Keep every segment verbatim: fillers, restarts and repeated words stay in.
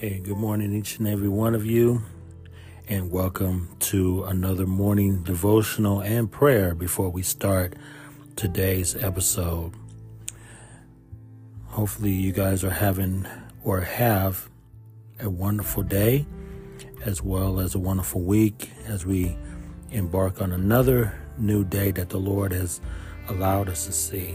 Hey, good morning, each and every one of you, and welcome to another morning devotional and prayer before we start today's episode. Hopefully you guys are having or have a wonderful day as well as a wonderful week as we embark on another new day that the Lord has allowed us to see.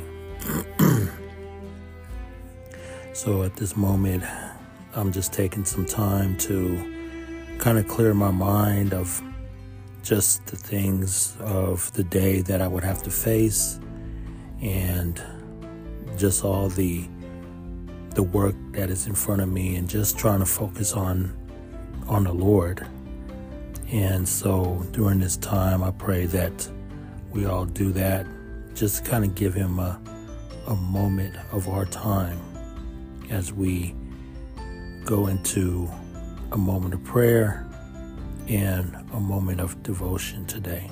So at this moment, I'm just taking some time to kind of clear my mind of just the things of the day that I would have to face and just all the the work that is in front of me, and just trying to focus on on the Lord. And so during this time, I pray that we all do that, just kind of give him a, a moment of our time as we go into a moment of prayer and a moment of devotion today.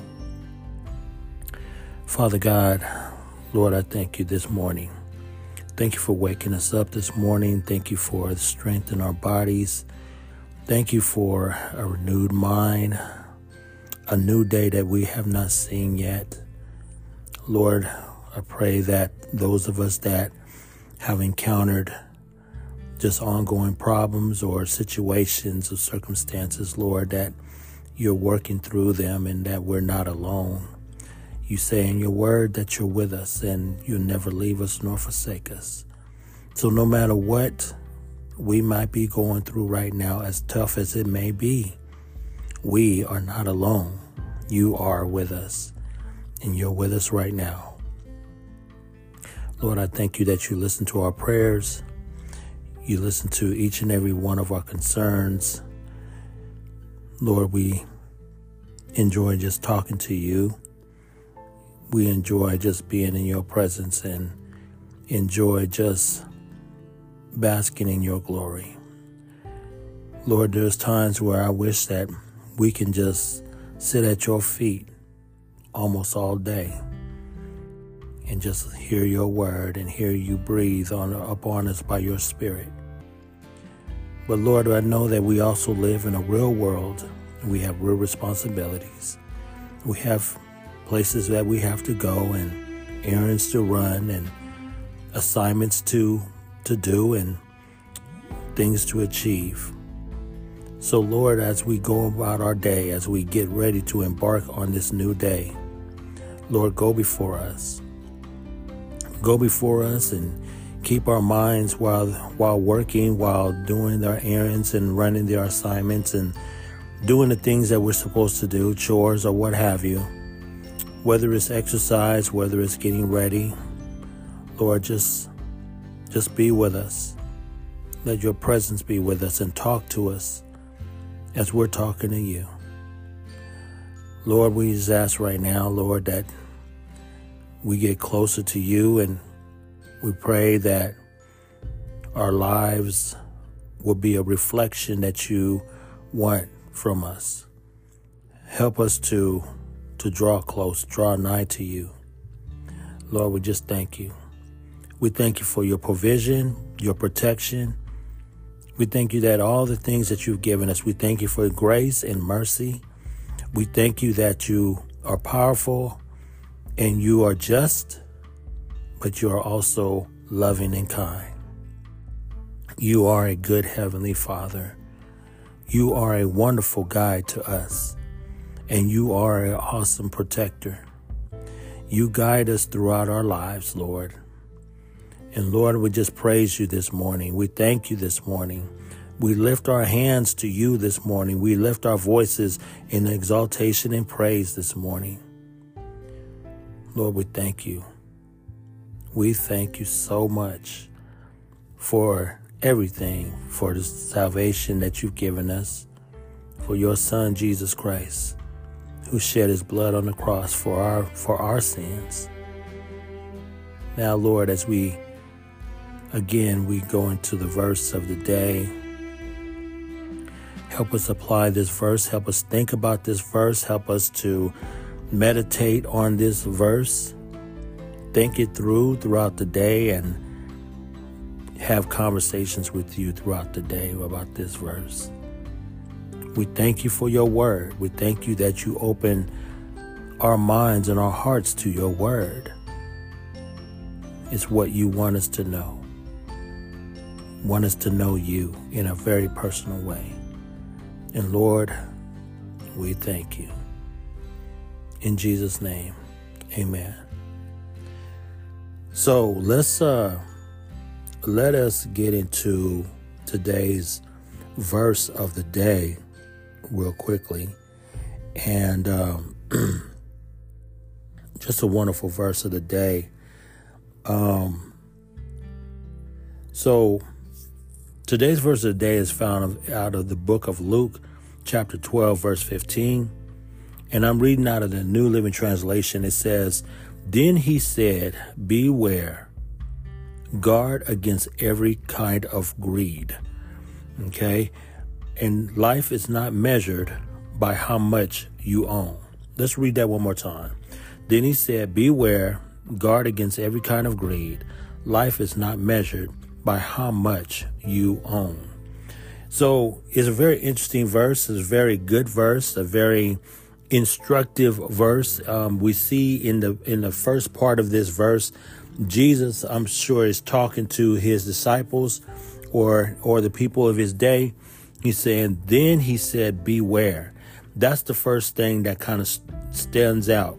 Father God, Lord, I thank you this morning. Thank you for waking us up this morning. Thank you for the strength in our bodies. Thank you for a renewed mind, a new day that we have not seen yet. Lord, I pray that those of us that have encountered just ongoing problems or situations or circumstances, Lord, that you're working through them and that we're not alone. You say in your word that you're with us and you'll never leave us nor forsake us. So no matter what we might be going through right now, as tough as it may be, we are not alone. You are with us, and you're with us right now. Lord, I thank you that you listen to our prayers. You listen to each and every one of our concerns. Lord, we enjoy just talking to you. We enjoy just being in your presence and enjoy just basking in your glory. Lord, there's times where I wish that we can just sit at your feet almost all day and just hear your word and hear you breathe on upon us by your spirit. But Lord, I know that we also live in a real world. We have real responsibilities. We have places that we have to go and errands to run and assignments to to do and things to achieve. So Lord, as we go about our day, as we get ready to embark on this new day, Lord, go before us. Go before us and keep our minds while while working, while doing our errands and running their assignments and doing the things that we're supposed to do, chores or what have you. Whether it's exercise, whether it's getting ready, Lord, just, just be with us. Let your presence be with us and talk to us as we're talking to you. Lord, we just ask right now, Lord, that we get closer to you, and we pray that our lives will be a reflection that you want from us. Help us to, to draw close, draw nigh to you. Lord, we just thank you. We thank you for your provision, your protection. We thank you that all the things that you've given us, we thank you for grace and mercy. We thank you that you are powerful and you are just, but you are also loving and kind. You are a good Heavenly Father. You are a wonderful guide to us, and you are an awesome protector. You guide us throughout our lives, Lord. And Lord, we just praise you this morning. We thank you this morning. We lift our hands to you this morning. We lift our voices in exaltation and praise this morning. Lord, we thank you. We thank you so much for everything, for the salvation that you've given us, for your Son, Jesus Christ, who shed his blood on the cross for our, for our sins. Now, Lord, as we, again, we go into the verse of the day, help us apply this verse. Help us think about this verse. Help us to meditate on this verse. Think it through throughout the day and have conversations with you throughout the day about this verse. We thank you for your word. We thank you that you open our minds and our hearts to your word. It's what you want us to know. Want us to know you in a very personal way. And Lord, we thank you. In Jesus' name, amen. So let's uh, let us get into today's verse of the day real quickly. And um, just a wonderful verse of the day. Um, so today's verse of the day is found out of the book of Luke, chapter twelve, verse fifteen. And I'm reading out of the New Living Translation. It says, "Then he said, beware, guard against every kind of greed." Okay. And life is not measured by how much you own. Let's read that one more time. Then he said, beware, guard against every kind of greed. Life is not measured by how much you own. So it's a very interesting verse. It's a very good verse, a very instructive verse. Um, we see in the in the first part of this verse, Jesus, I'm sure, is talking to his disciples or or the people of his day. He's saying, then he said, beware. That's the first thing that kind of stands out.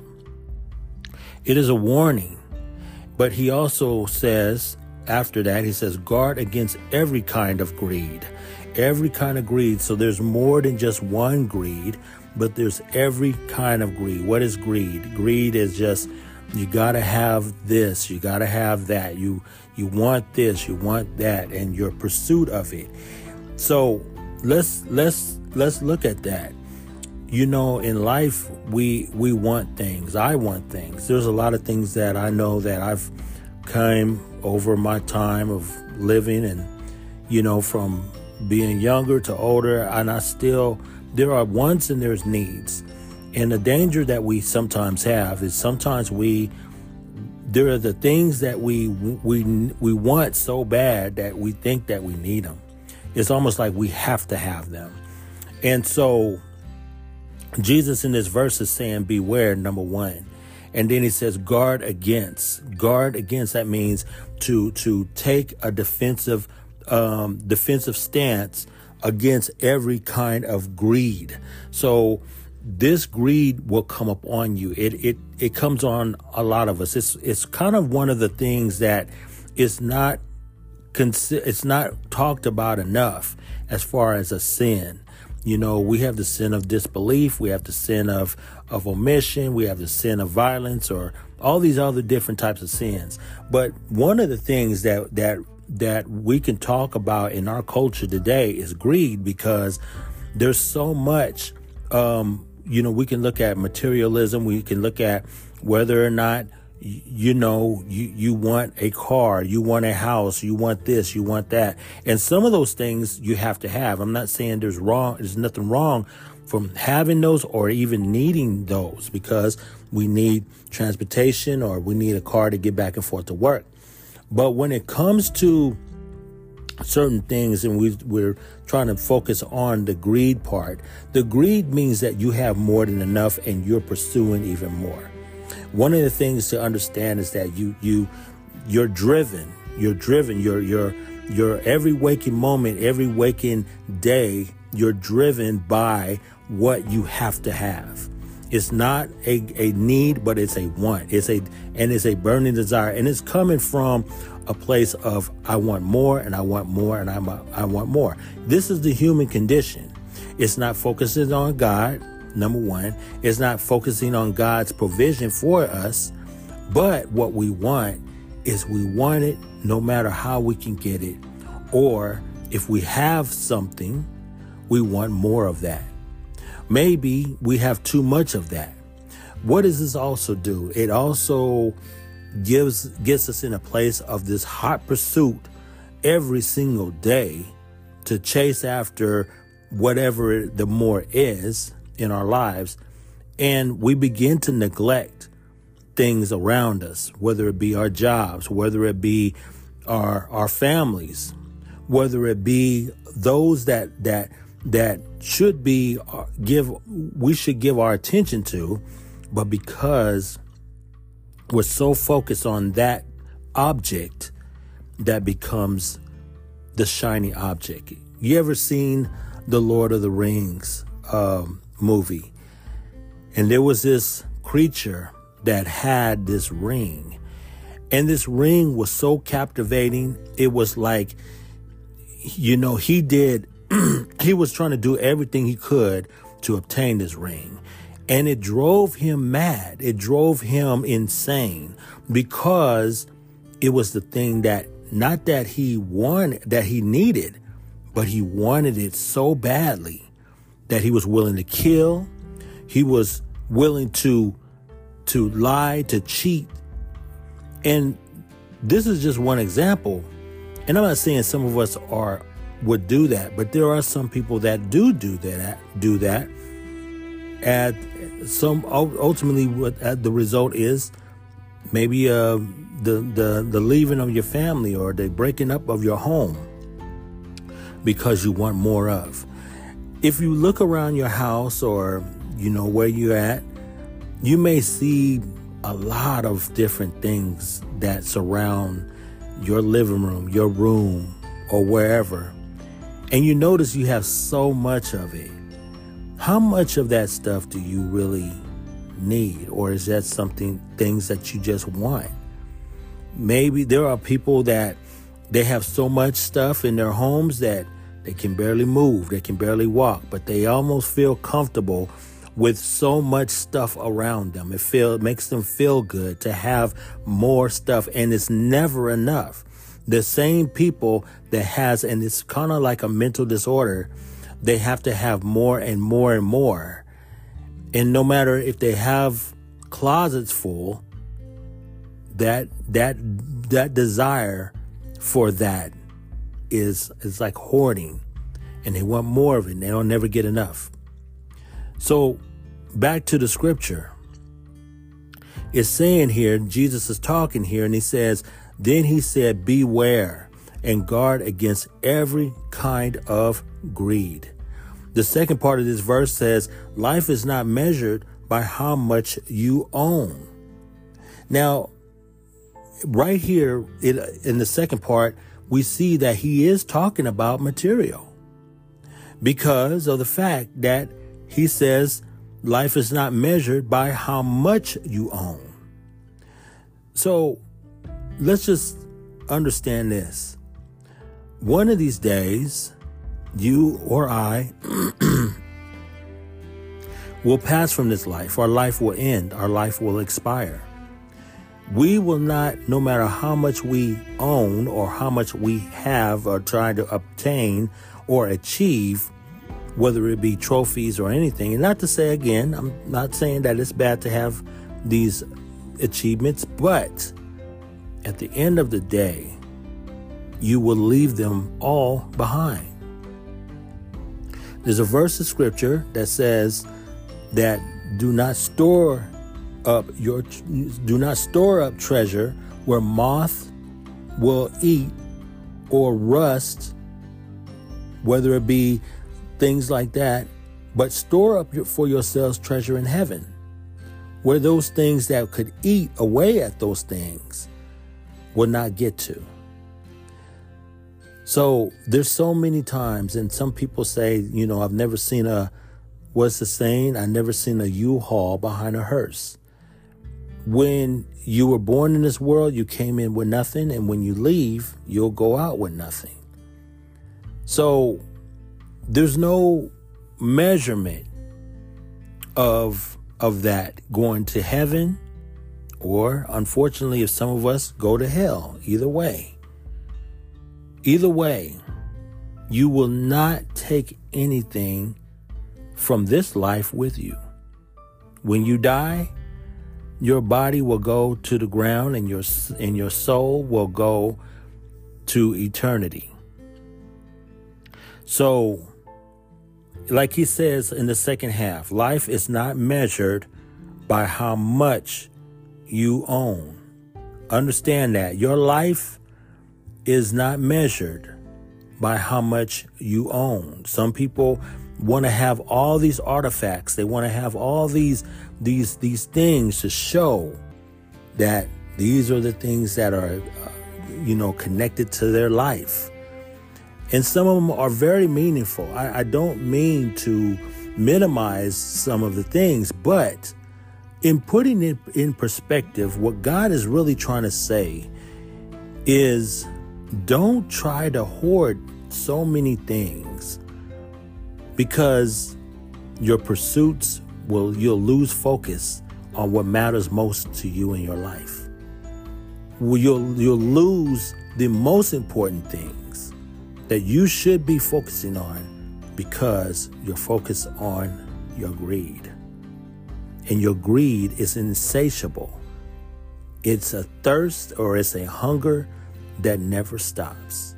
It is a warning. But he also says, after that, he says, guard against every kind of greed. Every kind of greed. So there's more than just one greed, but there's every kind of greed. What is greed? Greed is just, you got to have this, you got to have that. You you want this, you want that, and your pursuit of it. So let's let's let's look at that. You know, in life, we we want things. I want things. There's a lot of things that I know that I've come over my time of living, and, you know, from being younger to older, and I still, there are wants and there's needs. And the danger that we sometimes have is sometimes we, there are the things that we we we want so bad that we think that we need them. It's almost like we have to have them. And so Jesus in this verse is saying, beware, number one. And then he says, guard against. Guard against, that means to to take a defensive um, defensive stance against every kind of greed. So this greed will come up on you. It it it comes on a lot of us. It's it's kind of one of the things that is not it's not talked about enough as far as a sin. You know, we have the sin of disbelief. We have the sin of, of omission. We have the sin of violence, or all these other different types of sins. But one of the things that that that we can talk about in our culture today is greed, because there's so much, um, you know, we can look at materialism. We can look at whether or not, you know, you, you want a car, you want a house, you want this, you want that. And some of those things you have to have. I'm not saying there's wrong, there's nothing wrong from having those or even needing those, because we need transportation or we need a car to get back and forth to work. But when it comes to certain things, and we, we're trying to focus on the greed part, the greed means that you have more than enough and you're pursuing even more. One of the things to understand is that you you you're driven. You're driven. You're you're you're every waking moment, every waking day, you're driven by what you have to have. It's not a, a need, but it's a want. It's a and it's a burning desire, and it's coming from a place of I want more, and I want more, and I I want more. This is the human condition. It's not focusing on God. Number one, it's not focusing on God's provision for us, but what we want is we want it no matter how we can get it. Or if we have something, we want more of that. Maybe we have too much of that. What does this also do? It also gives gets us in a place of this hot pursuit every single day to chase after whatever the more is in our lives, and we begin to neglect things around us, whether it be our jobs, whether it be our our families, whether it be those that that that should be uh, give we should give our attention to, but because we're so focused on that object, that becomes the shiny object. You ever seen the Lord of the Rings um, movie? And there was this creature that had this ring. And this ring was so captivating. It was like, you know, he did, he was trying to do everything he could to obtain this ring. And it drove him mad. It drove him insane because it was the thing that, not that he wanted, that he needed, but he wanted it so badly that he was willing to kill. He was willing to, to lie, to cheat. And this is just one example. And I'm not saying some of us are, would do that, but there are some people that do do that, do that. And some ultimately what the result is maybe uh, the, the, the leaving of your family or the breaking up of your home because you want more of. If you look around your house or, you know, where you're at, you may see a lot of different things that surround your living room, your room, or wherever. And you notice you have so much of it. How much of that stuff do you really need? Or is that something, things that you just want? Maybe there are people that they have so much stuff in their homes that they can barely move, they can barely walk, but they almost feel comfortable with so much stuff around them. It feel it makes them feel good to have more stuff, and it's never enough. The same people that has, and it's kind of like a mental disorder, they have to have more and more and more. And no matter if they have closets full, that that that desire for that is is like hoarding, and they want more of it, and they don't never get enough. So back to the scripture. It's saying here, Jesus is talking here, and he says, then he said, beware and guard against every kind of greed. The second part of this verse says, life is not measured by how much you own. Now, right here in the second part, we see that he is talking about material because of the fact that he says life is not measured by how much you own. So let's just understand this. One of these days, you or I will pass from this life. Our life will end. Our life will expire. We will not, no matter how much we own or how much we have or try to obtain or achieve, whether it be trophies or anything. And not to say, again, I'm not saying that it's bad to have these achievements, but at the end of the day, you will leave them all behind. There's a verse of scripture that says that do not store up your do not store up treasure where moth will eat or rust, whether it be things like that, but store up for yourselves treasure in heaven, where those things that could eat away at those things will not get to. So there's so many times, and some people say, you know, I've never seen a, what's the saying? I've never seen a U-Haul behind a hearse. When you were born in this world, you came in with nothing, and when you leave, you'll go out with nothing. So there's no measurement of of that going to heaven, or unfortunately, if some of us go to hell. Either way. Either way, you will not take anything from this life with you. When you die, your body will go to the ground, and your and your soul will go to eternity. So, like he says in the second half, life is not measured by how much you own. Understand that your life is not measured by how much you own. Some people want to have all these artifacts. They want to have all these these these things to show that these are the things that are, uh, you know, connected to their life. And some of them are very meaningful. I, I don't mean to minimize some of the things, but in putting it in perspective, what God is really trying to say is don't try to hoard so many things, because your pursuits will, you'll lose focus on what matters most to you in your life. Well, you'll, you'll lose the most important things that you should be focusing on because you're focused on your greed. And your greed is insatiable. It's a thirst, or it's a hunger that never stops.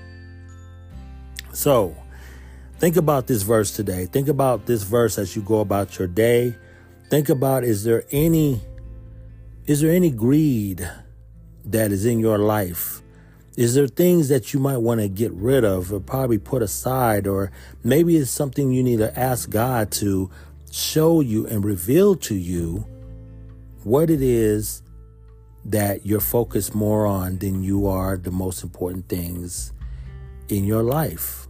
So think about this verse today. Think about this verse as you go about your day. Think about, is there any, is there any greed that is in your life? Is there things that you might want to get rid of or probably put aside? Or maybe it's something you need to ask God to show you and reveal to you what it is that you're focused more on than you are the most important things in your life.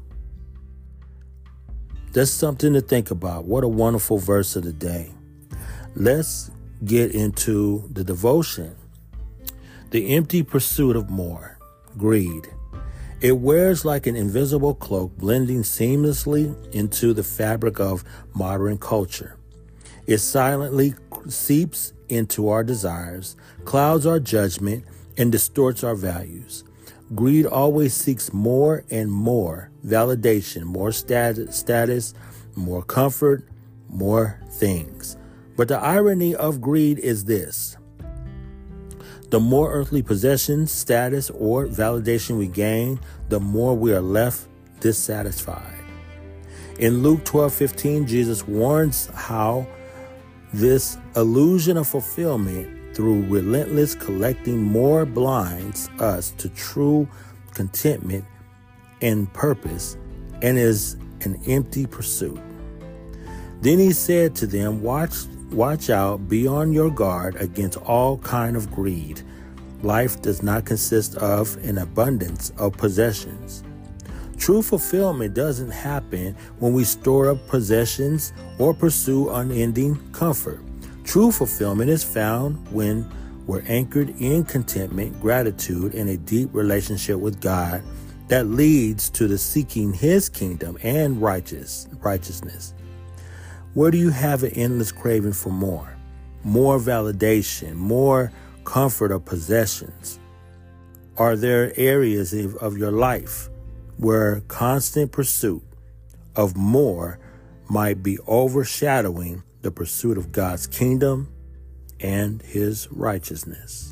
That's something to think about. What a wonderful verse of the day. Let's get into the devotion. The empty pursuit of more. Greed. It wears like an invisible cloak, blending seamlessly into the fabric of modern culture. It silently seeps into our desires, clouds our judgment, and distorts our values. Greed always seeks more and more validation, more stat- status, more comfort, more things. But the irony of greed is this. The more earthly possessions, status, or validation we gain, the more we are left dissatisfied. In Luke twelve fifteen, Jesus warns how this illusion of fulfillment through relentless collecting more blinds us to true contentment and purpose, and is an empty pursuit. Then he said to them, watch Watch out, be on your guard against all kind of greed. Life does not consist of an abundance of possessions. True fulfillment doesn't happen when we store up possessions or pursue unending comfort. True fulfillment is found when we're anchored in contentment, gratitude, and a deep relationship with God that leads to the seeking His kingdom and righteous righteousness. Where do you have an endless craving for more? More validation, more comfort or possessions? Are there areas of, of your life where constant pursuit of more might be overshadowing the pursuit of God's kingdom and His righteousness?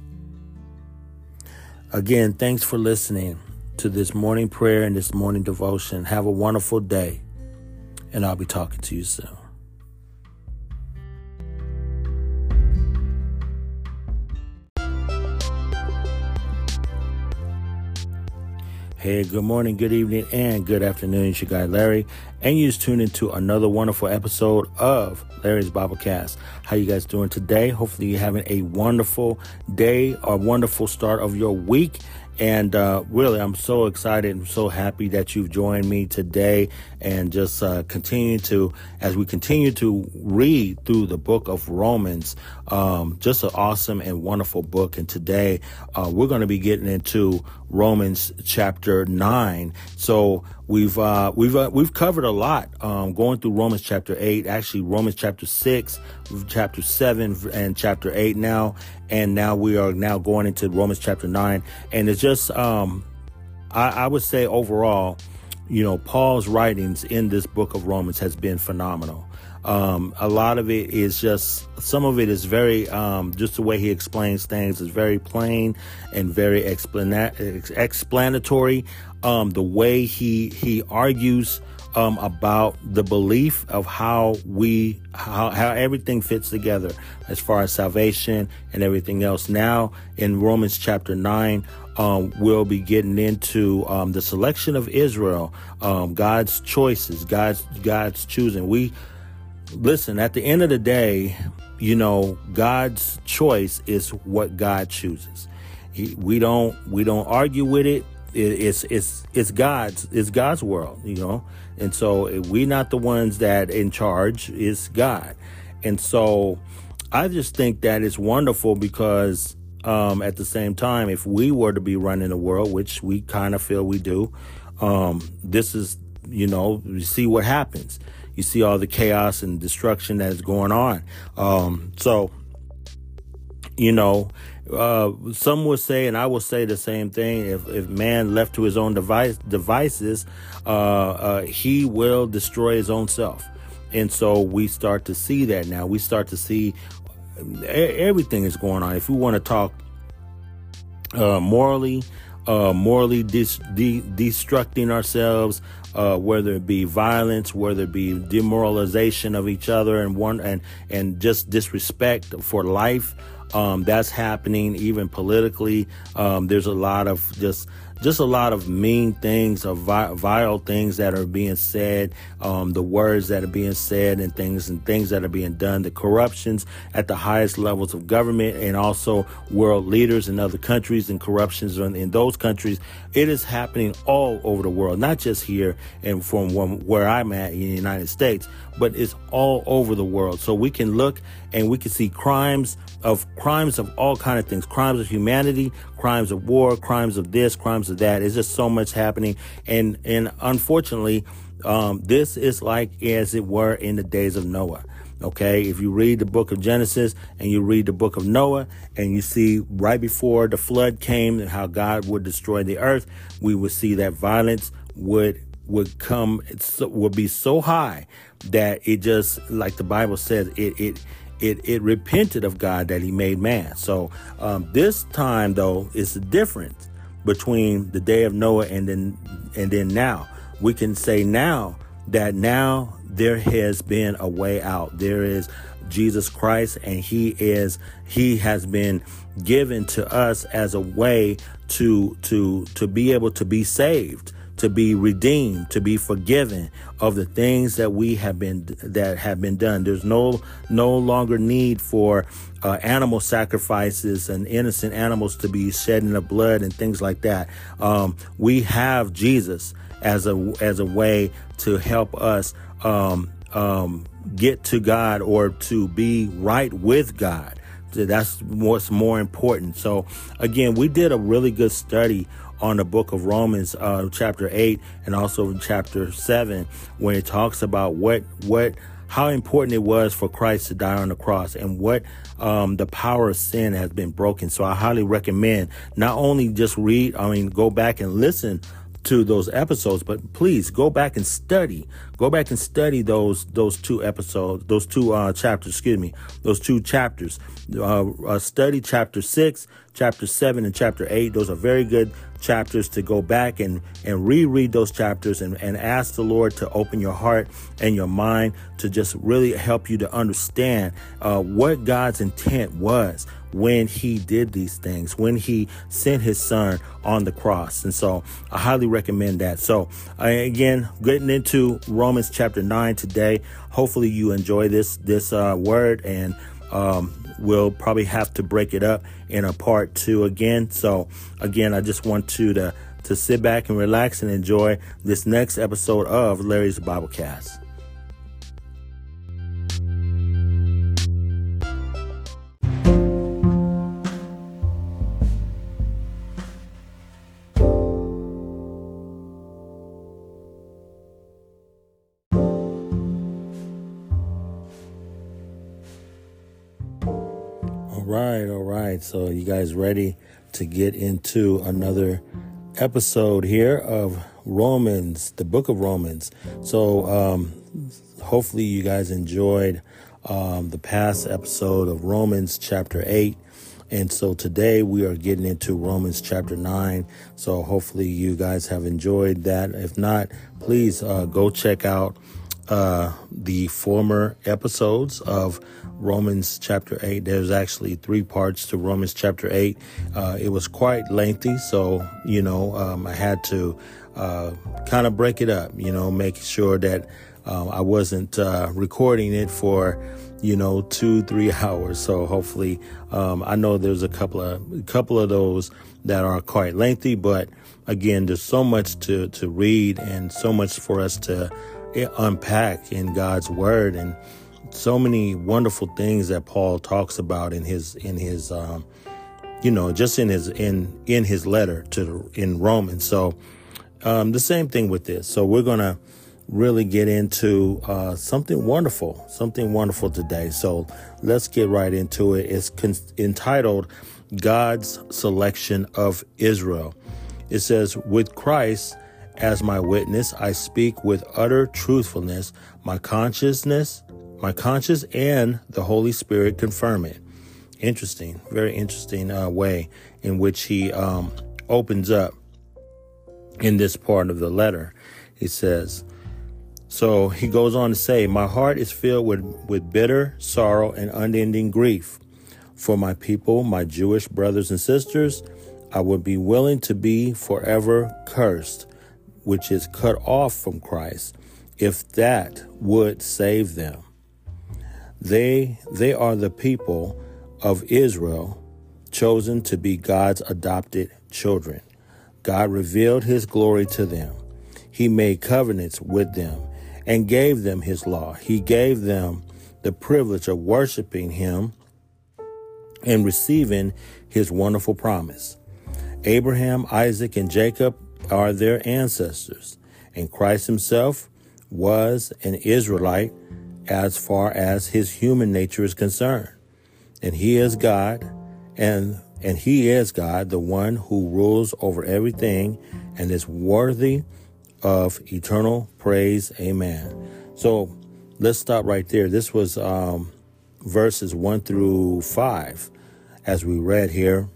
Again, thanks for listening to this morning prayer and this morning devotion. Have a wonderful day, and I'll be talking to you soon. Hey, good morning, good evening, and good afternoon. It's your guy, Larry, and you just tuned into another wonderful episode of Larry's Biblecast. How you guys doing today? Hopefully you're having a wonderful day, a wonderful start of your week. And uh, really, I'm so excited and so happy that you've joined me today, and just uh, continue to, as we continue to read through the book of Romans, um, just an awesome and wonderful book. And today uh, we're going to be getting into Romans chapter nine. So we've uh, we've uh, we've covered a lot um, going through Romans chapter eight, actually Romans chapter six, chapter seven, and chapter eight now. And now we are now going into Romans chapter nine. And it's just, um, I, I would say overall, you know, Paul's writings in this book of Romans has been phenomenal. Um, a lot of it is just, some of it is very, um, just the way he explains things is very plain and very explana- explanatory. Um, the way he, he argues Um, about the belief of how we, how, how everything fits together as far as salvation and everything else. Now in Romans chapter nine, um, we'll be getting into um, the selection of Israel, um, God's choices, God's God's choosing. We listen. At the end of the day, you know, God's choice is what God chooses. He, we don't we don't argue with it. it. It's it's it's God's it's God's world, you know, and so we're not the ones that in charge. It's God, and so I just think that it's wonderful because um, at the same time, if we were to be running the world, which we kind of feel we do, um, this is, you know, you see what happens. You see all the chaos and destruction that is going on. Um, so, you know, uh, some will say, and I will say the same thing, if, if man left to his own device, devices, uh, uh, he will destroy his own self. And so we start to see that now. We start to see everything is going on. If we want to talk uh, morally, uh, morally dis- de- destructing ourselves, uh, whether it be violence, whether it be demoralization of each other, and one and and just disrespect for life, um, that's happening. Even politically, um, there's a lot of just. Just a lot of mean things, of vi- vile things that are being said, um, the words that are being said and things and things that are being done, the corruptions at the highest levels of government and also world leaders in other countries and corruptions in, in those countries. It is happening all over the world, not just here and from where I'm at in the United States, but it's all over the world. So we can look and we can see crimes of crimes of all kind of things, crimes of humanity, crimes of war, crimes of this, crimes of that. It's just so much happening. And, and unfortunately, um, this is like as it were in the days of Noah. OK, if you read the book of Genesis and you read the book of Noah and you see right before the flood came and how God would destroy the earth, we would see that violence would would come, would be so high that it just, like the Bible says, it it It, it repented of God that he made man. So um, this time, though, is the difference between the day of Noah and then and then now. We can say now that now there has been a way out. There is Jesus Christ, and he is he has been given to us as a way to to to be able to be saved, to be redeemed, to be forgiven of the things that we have been that have been done. There's no no longer need for uh, animal sacrifices and innocent animals to be shedding the blood and things like that. Um, we have Jesus as a as a way to help us um, um, get to God, or to be right with God. That's what's more important. So again, we did a really good study on the book of Romans, uh, chapter eight, and also in chapter seven, when it talks about what, what, how important it was for Christ to die on the cross, and what, um, the power of sin has been broken. So I highly recommend not only just read, I mean, go back and listen to those episodes, but please go back and study, go back and study those, those two episodes, those two, uh, chapters, excuse me, those two chapters, uh, uh study chapter six, chapter seven, and chapter eight. Those are very good chapters to go back and, and reread those chapters and, and ask the Lord to open your heart and your mind to just really help you to understand, uh, what God's intent was when he did these things, when he sent his son on the cross. And so I highly recommend that. So uh, again, getting into Romans chapter nine today. Hopefully you enjoy this, this, uh, word, and, um, we'll probably have to break it up in a part two again. So again, I just want you to, to sit back and relax and enjoy this next episode of Larry's Biblecast. All right, all right. So you guys ready to get into another episode here of Romans, the book of Romans. So um, hopefully you guys enjoyed um, the past episode of Romans chapter eight. And so today we are getting into Romans chapter nine. So hopefully you guys have enjoyed that. If not, please uh, go check out uh, the former episodes of Romans chapter eight. There's actually three parts to Romans chapter eight. Uh, it was quite lengthy, so, you know, um, I had to uh, kind of break it up, you know, make sure that um, I wasn't uh, recording it for, you know, two, three hours. So hopefully, um, I know there's a couple of a couple of those that are quite lengthy, but again, there's so much to, to read and so much for us to unpack in God's word, and so many wonderful things that Paul talks about in his in his um, you know just in his in in his letter to in Romans. So um, the same thing with this. So we're gonna really get into uh, something wonderful, something wonderful today. So let's get right into it. It's con- entitled God's Selection of Israel. It says, with Christ as my witness, I speak with utter truthfulness. My consciousness, my conscience and the Holy Spirit confirm it. Interesting, very interesting uh, way in which he um, opens up in this part of the letter. He says, so he goes on to say, my heart is filled with, with bitter sorrow and unending grief. For my people, my Jewish brothers and sisters, I would be willing to be forever cursed, which is cut off from Christ, if that would save them. They, they are the people of Israel, chosen to be God's adopted children. God revealed his glory to them. He made covenants with them and gave them his law. He gave them the privilege of worshiping him and receiving his wonderful promise. Abraham, Isaac, and Jacob are their ancestors, and Christ himself was an Israelite as far as his human nature is concerned. And he is God, and and he is God, the one who rules over everything and is worthy of eternal praise. Amen. So let's stop right there. This was um, verses one through five, as we read here.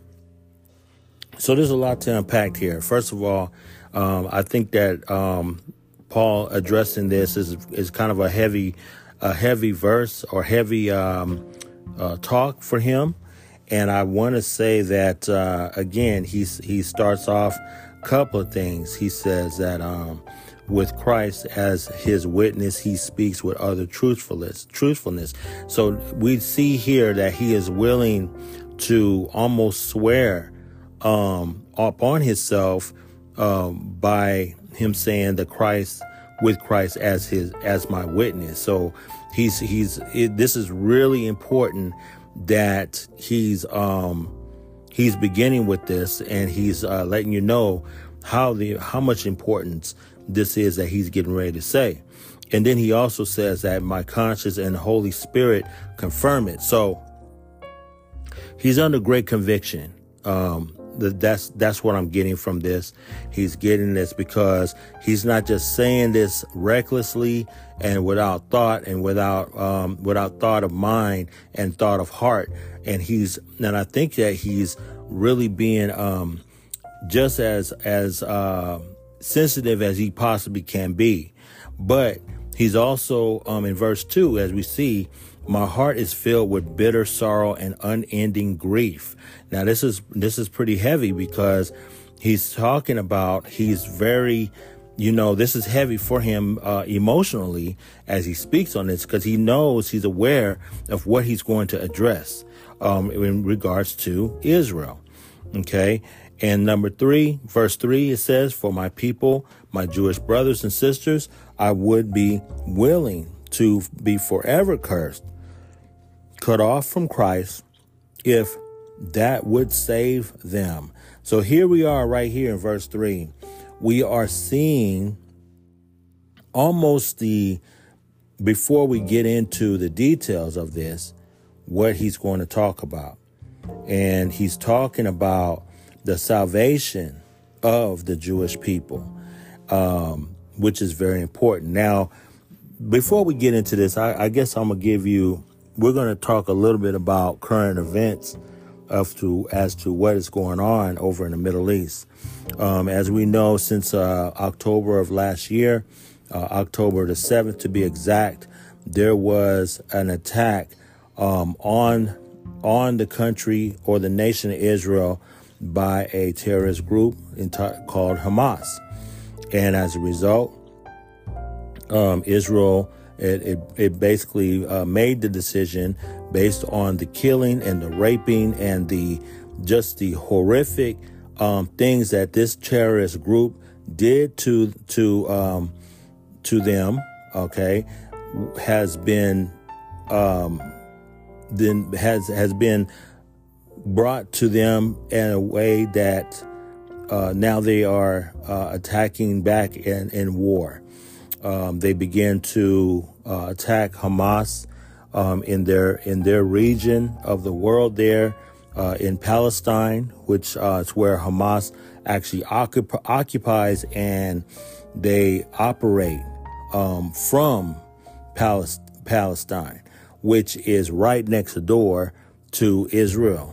So there's a lot to unpack here. First of all, um, I think that um, Paul addressing this is is kind of a heavy, a heavy verse or heavy um, uh, talk for him, and I want to say that uh, again, he's he starts off a couple of things. He says that um, with Christ as his witness, he speaks with other truthfulness. Truthfulness. So we see here that he is willing to almost swear Um, upon himself um, by him saying that Christ, with Christ as his as my witness. So he's he's it, this is really important that he's um, he's beginning with this, and he's uh, letting you know how the how much importance this is that he's getting ready to say. And then he also says that my conscience and the Holy Spirit confirm it. So he's under great conviction. Um, That's that's what I'm getting from this. He's getting this because he's not just saying this recklessly and without thought and without um, without thought of mind and thought of heart. And he's and I think that he's really being um, just as as uh, sensitive as he possibly can be. But he's also um, in verse two, as we see, my heart is filled with bitter sorrow and unending grief. Now, this is this is pretty heavy because he's talking about he's very, you know, this is heavy for him uh, emotionally as he speaks on this, because he knows, he's aware of what he's going to address um, in regards to Israel. OK, and number three, verse three, it says, for my people, my Jewish brothers and sisters, I would be willing to be forever cursed, cut off from Christ, if that would save them. So here we are right here in verse three. We are seeing almost the, before we get into the details of this, what he's going to talk about. And he's talking about the salvation of the Jewish people, um, which is very important. Now, before we get into this, I, I guess I'm going to give you, we're going to talk a little bit about current events of to, as to what is going on over in the Middle East. Um, as we know, since uh, October of last year, uh, October the seventh to be exact, there was an attack um, on on the country or the nation of Israel by a terrorist group called Hamas. And as a result, um, Israel, it, it, it basically uh, made the decision based on the killing and the raping and the just the horrific um, things that this terrorist group did to to um, to them. Okay, has been um, then has has been brought to them in a way that uh, now they are uh, attacking back in, in war. Um, they began to uh, attack Hamas um, in their in their region of the world there uh, in Palestine, which uh, is where Hamas actually occup- occupies, and they operate um, from Palest- Palestine, which is right next door to Israel.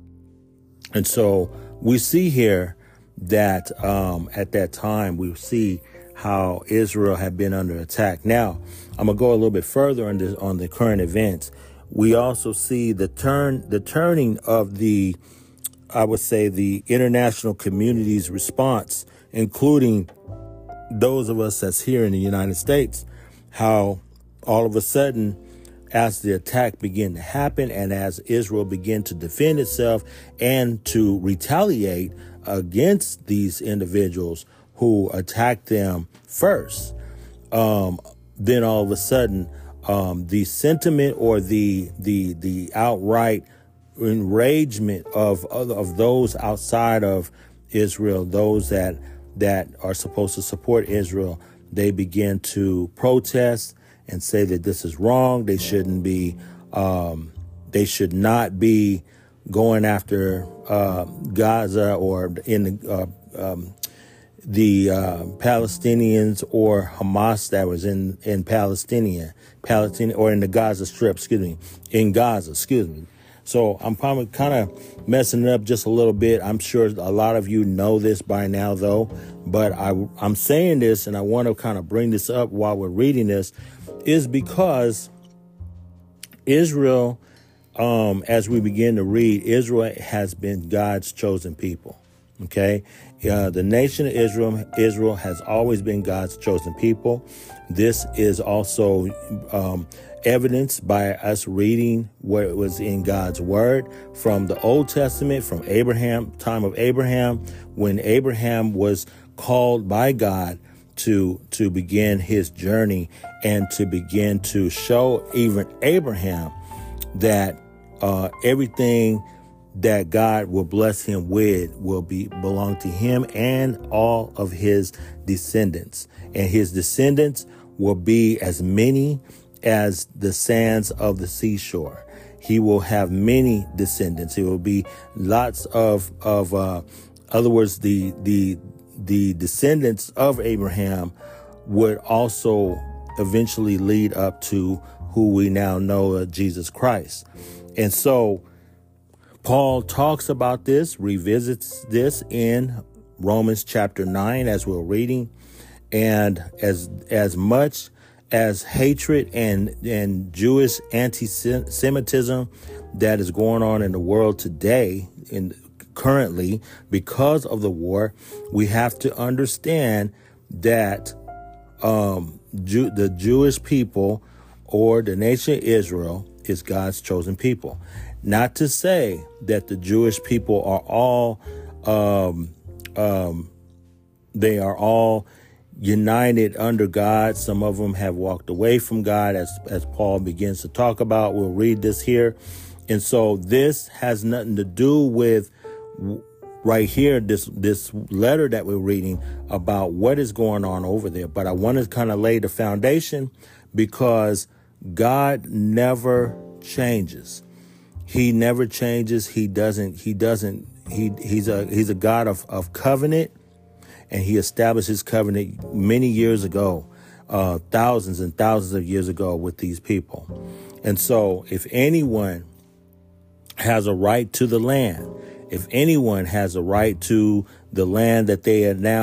And so we see here that um, at that time, we see how Israel had been under attack. Now, I'm going to go a little bit further on, this, on the current events. We also see the turn, the turning of the, I would say, the international community's response, including those of us that's here in the United States, how all of a sudden, as the attack began to happen and as Israel began to defend itself and to retaliate against these individuals who attacked them first, um, then all of a sudden, um, the sentiment or the the the outright enragement of of those outside of Israel, those that that are supposed to support Israel, they begin to protest and say that this is wrong. They shouldn't be, um, they should not be going after uh, Gaza or in the, uh, um, the uh, Palestinians or Hamas that was in, in Palestinian, Palestine or in the Gaza Strip, excuse me, in Gaza, excuse me. So I'm probably kind of messing it up just a little bit. I'm sure a lot of you know this by now, though. But I, I'm saying this, and I want to kind of bring this up while we're reading this, is because Israel, um, as we begin to read, Israel has been God's chosen people. Okay, uh, the nation of Israel, Israel has always been God's chosen people. This is also um, evidenced by us reading what it was in God's word from the Old Testament, from Abraham, time of Abraham, when Abraham was called by God to to begin his journey and to begin to show even Abraham that uh, everything that God will bless him with will be belong to him and all of his descendants. And his descendants will be as many as the sands of the seashore. He will have many descendants. It will be lots of, of, uh, other words, the, the, the descendants of Abraham would also eventually lead up to who we now know of Jesus Christ. And so Paul talks about this, revisits this in Romans chapter nine, as we're reading. And as, as much as hatred and, and Jewish anti-Semitism that is going on in the world today, in currently, because of the war, we have to understand that um, Jew, the Jewish people or the nation of Israel is God's chosen people. Not to say that the Jewish people are all, um, um, they are all united under God. Some of them have walked away from God, as, as Paul begins to talk about. We'll read this here. And so this has nothing to do with right here, this, this letter that we're reading about what is going on over there. But I want to kind of lay the foundation because God never changes. He never changes. He doesn't, he doesn't, he, he's a, he's a God of, of covenant, and he established his covenant many years ago, uh, thousands and thousands of years ago with these people. And so if anyone has a right to the land, if anyone has a right to the land that they are now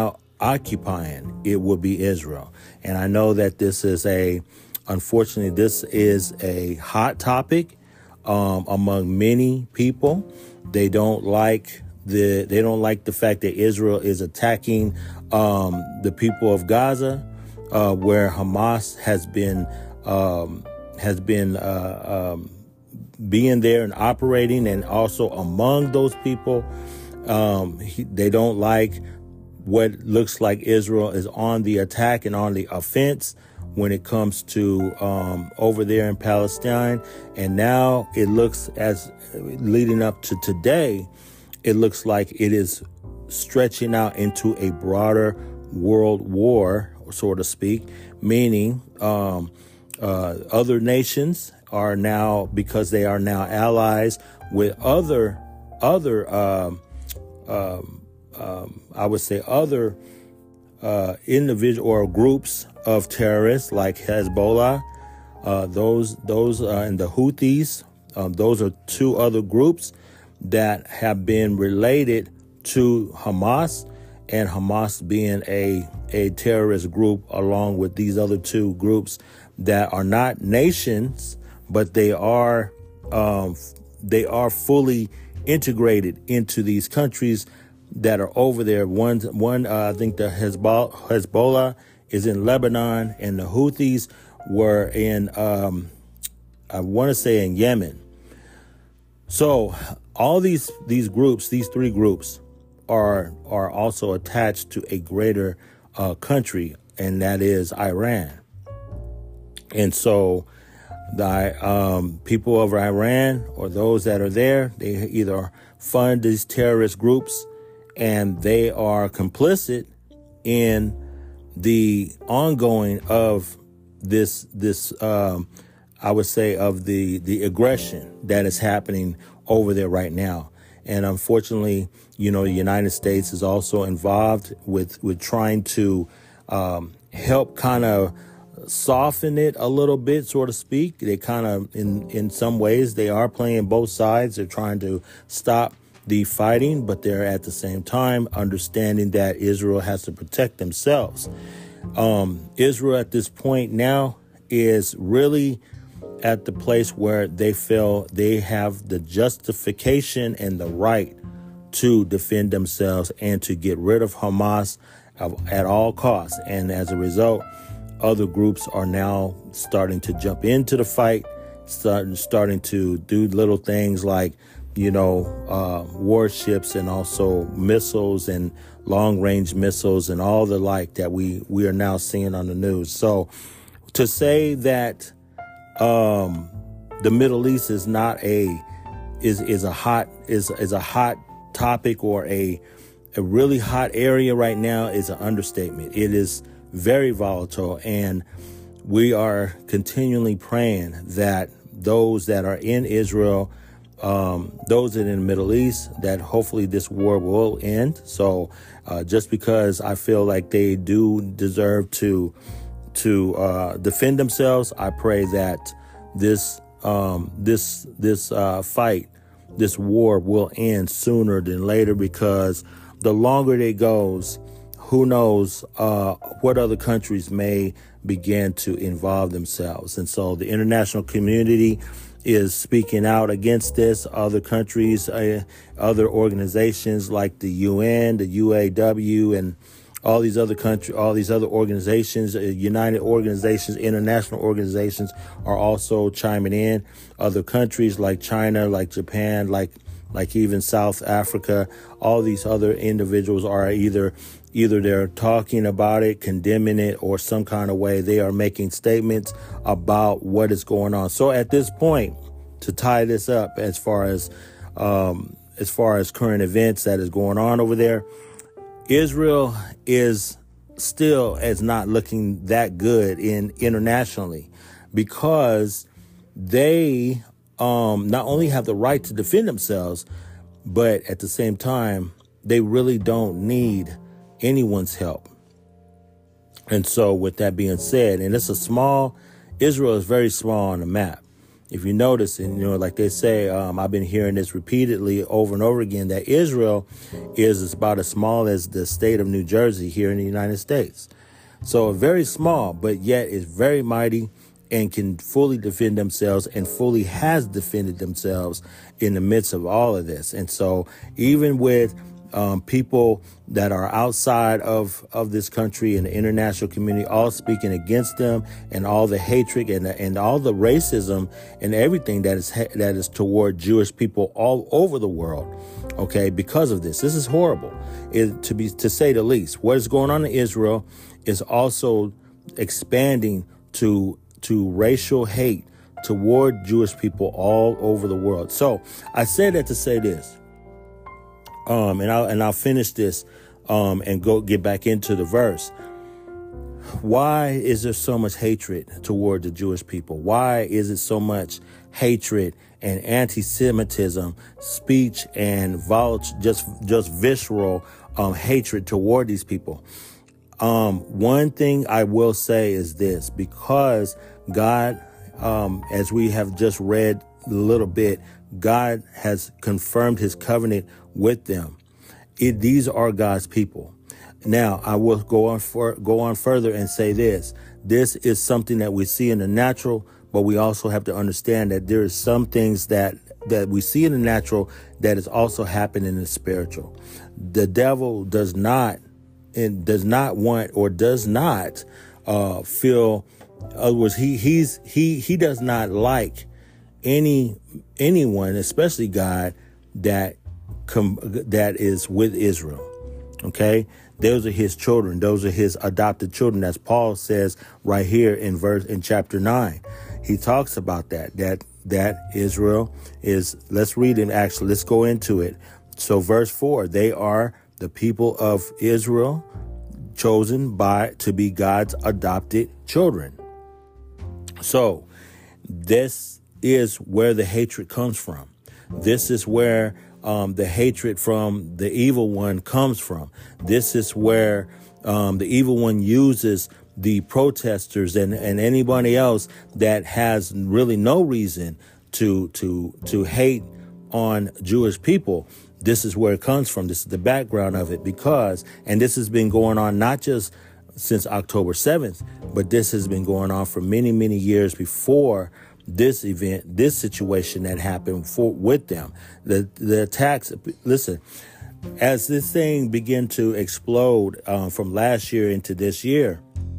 occupying, it will be Israel. And I know that this is a, unfortunately, this is a hot topic um, among many people. They don't like the they don't like the fact that Israel is attacking um, the people of Gaza, uh, where Hamas has been um, has been uh, um, being there and operating, and also among those people, um, he, they don't like what looks like Israel is on the attack and on the offense when it comes to um, over there in Palestine. And now it looks, as leading up to today, it looks like it is stretching out into a broader world war, so to speak, meaning um, uh, other nations are now, because they are now allies with other, other, um, um, um, I would say other uh, individual or groups of terrorists like Hezbollah, uh, those, those, uh, and the Houthis. Um, those are two other groups that have been related to Hamas, and Hamas being a, a terrorist group along with these other two groups that are not nations, but they are, um, they are fully integrated into these countries that are over there. One, one, uh, I think the Hezbollah, Hezbollah is in Lebanon, and the Houthis were in, um, I want to say in Yemen. So all these, these groups, these three groups are, are also attached to a greater, uh, country, and that is Iran. And so the, um, people of Iran, or those that are there, they either fund these terrorist groups, and they are complicit in the ongoing of this, this, um, I would say, of the, the aggression that is happening over there right now. And unfortunately, you know, the United States is also involved with, with trying to, um, help kind of soften it a little bit, so to speak. They kind of, in, in some ways, they are playing both sides. They're trying to stop the fighting, but they're at the same time understanding that Israel has to protect themselves. Um, Israel at this point now is really at the place where they feel they have the justification and the right to defend themselves and to get rid of Hamas at all costs. And as a result, other groups are now starting to jump into the fight, starting, starting to do little things like, you know, uh, warships, and also missiles and long range missiles and all the like that we, we are now seeing on the news. So to say that um, the Middle East is not a is is a hot is is a hot topic or a a really hot area right now is an understatement. It is very volatile, and we are continually praying that those that are in Israel, um, those that are in the Middle East, that hopefully this war will end. So uh, just because I feel like they do deserve to to uh, defend themselves, I pray that this um, this this uh, fight, this war will end sooner than later, because the longer it goes, who knows uh, what other countries may begin to involve themselves. And so the international community is speaking out against this. Other countries, uh, other organizations like the U N, the U A W, and all these other country, all these other organizations, uh, united organizations, international organizations are also chiming in. Other countries like China, like Japan, like like even South Africa, all these other individuals are either either they're talking about it, condemning it, or some kind of way they are making statements about what is going on. So at this point, to tie this up as far as um, as far as current events that is going on over there, Israel is still as not looking that good in internationally, because they um, not only have the right to defend themselves, but at the same time, they really don't need anyone's help. And so with that being said, and it's a small, Israel is very small on the map. if you notice, and you know, like they say, um, I've been hearing this repeatedly over and over again, that Israel is about as small as the state of New Jersey here in the United States. So very small, but yet is very mighty and can fully defend themselves and fully has defended themselves in the midst of all of this. And so even with um, people that are outside of, of this country and the international community, all speaking against them, and all the hatred and, and all the racism and everything that is that is toward Jewish people all over the world. OK, because of this, this is horrible, it, to be to say the least. What is going on in Israel is also expanding to to racial hate toward Jewish people all over the world. So I say that to say this. Um, and I'll and I'll finish this um, and go get back into the verse. Why is there so much hatred toward the Jewish people? Why is it so much hatred and anti-Semitism, speech and vul- just just visceral um, hatred toward these people? Um, one thing I will say is this: because God, um, as we have just read a little bit, God has confirmed his covenant with them. It, these are God's people. Now, I will go on for, go on further and say this. This is something that we see in the natural, but we also have to understand that there is some things that, that we see in the natural that is also happening in the spiritual. The devil does not and does not want or does not uh, feel. In other words, he he's he he does not like any anyone, especially God, that com- that is with Israel. OK, those are his children. Those are his adopted children. As Paul says right here in verse in chapter nine, he talks about that, that that Israel is. Let's read it. Actually, let's go into it. So verse four, they are the people of Israel, chosen by to be God's adopted children. So this is where the hatred comes from. This is where um, the hatred from the evil one comes from. This is where um, the evil one uses the protesters and, and anybody else that has really no reason to to to hate on Jewish people. This is where it comes from. This is the background of it, because, and this has been going on not just since October seventh, but this has been going on for many, many years before this event, this situation that happened for, with them. The the attacks, listen, as this thing began to explode uh, from last year into this year,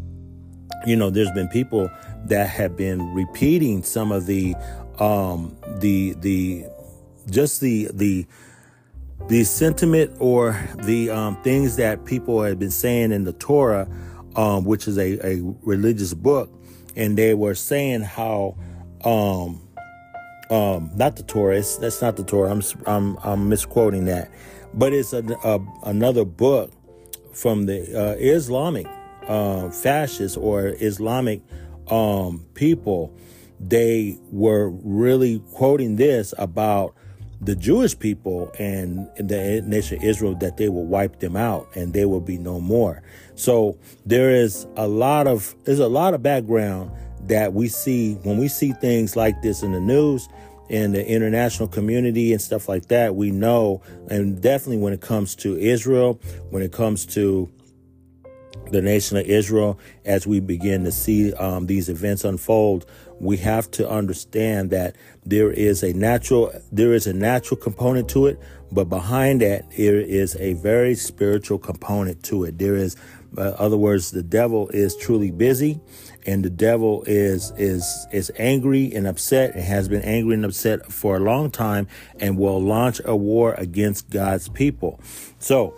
you know, there's been people that have been repeating some of the, um, the, the, just the, the, the sentiment or the um, things that people have been saying in the Torah, um, which is a, a religious book. And they were saying how, um, um, not the Torah, it's, that's not the Torah. I'm, I'm, I'm misquoting that, but it's a, a, another book from the uh, Islamic uh, fascists or Islamic um, people. They were really quoting this about the Jewish people and the nation of Israel, that they will wipe them out and they will be no more. So there is a lot of, there's a lot of background that we see when we see things like this in the news, in the international community and stuff like that. We know, and definitely when it comes to Israel, when it comes to the nation of Israel, as we begin to see um, these events unfold, we have to understand that there is a natural, there is a natural component to it, but behind that, there is a very spiritual component to it. There is, in uh, other words, the devil is truly busy, and the devil is is is angry and upset, and has been angry and upset for a long time, and will launch a war against God's people. So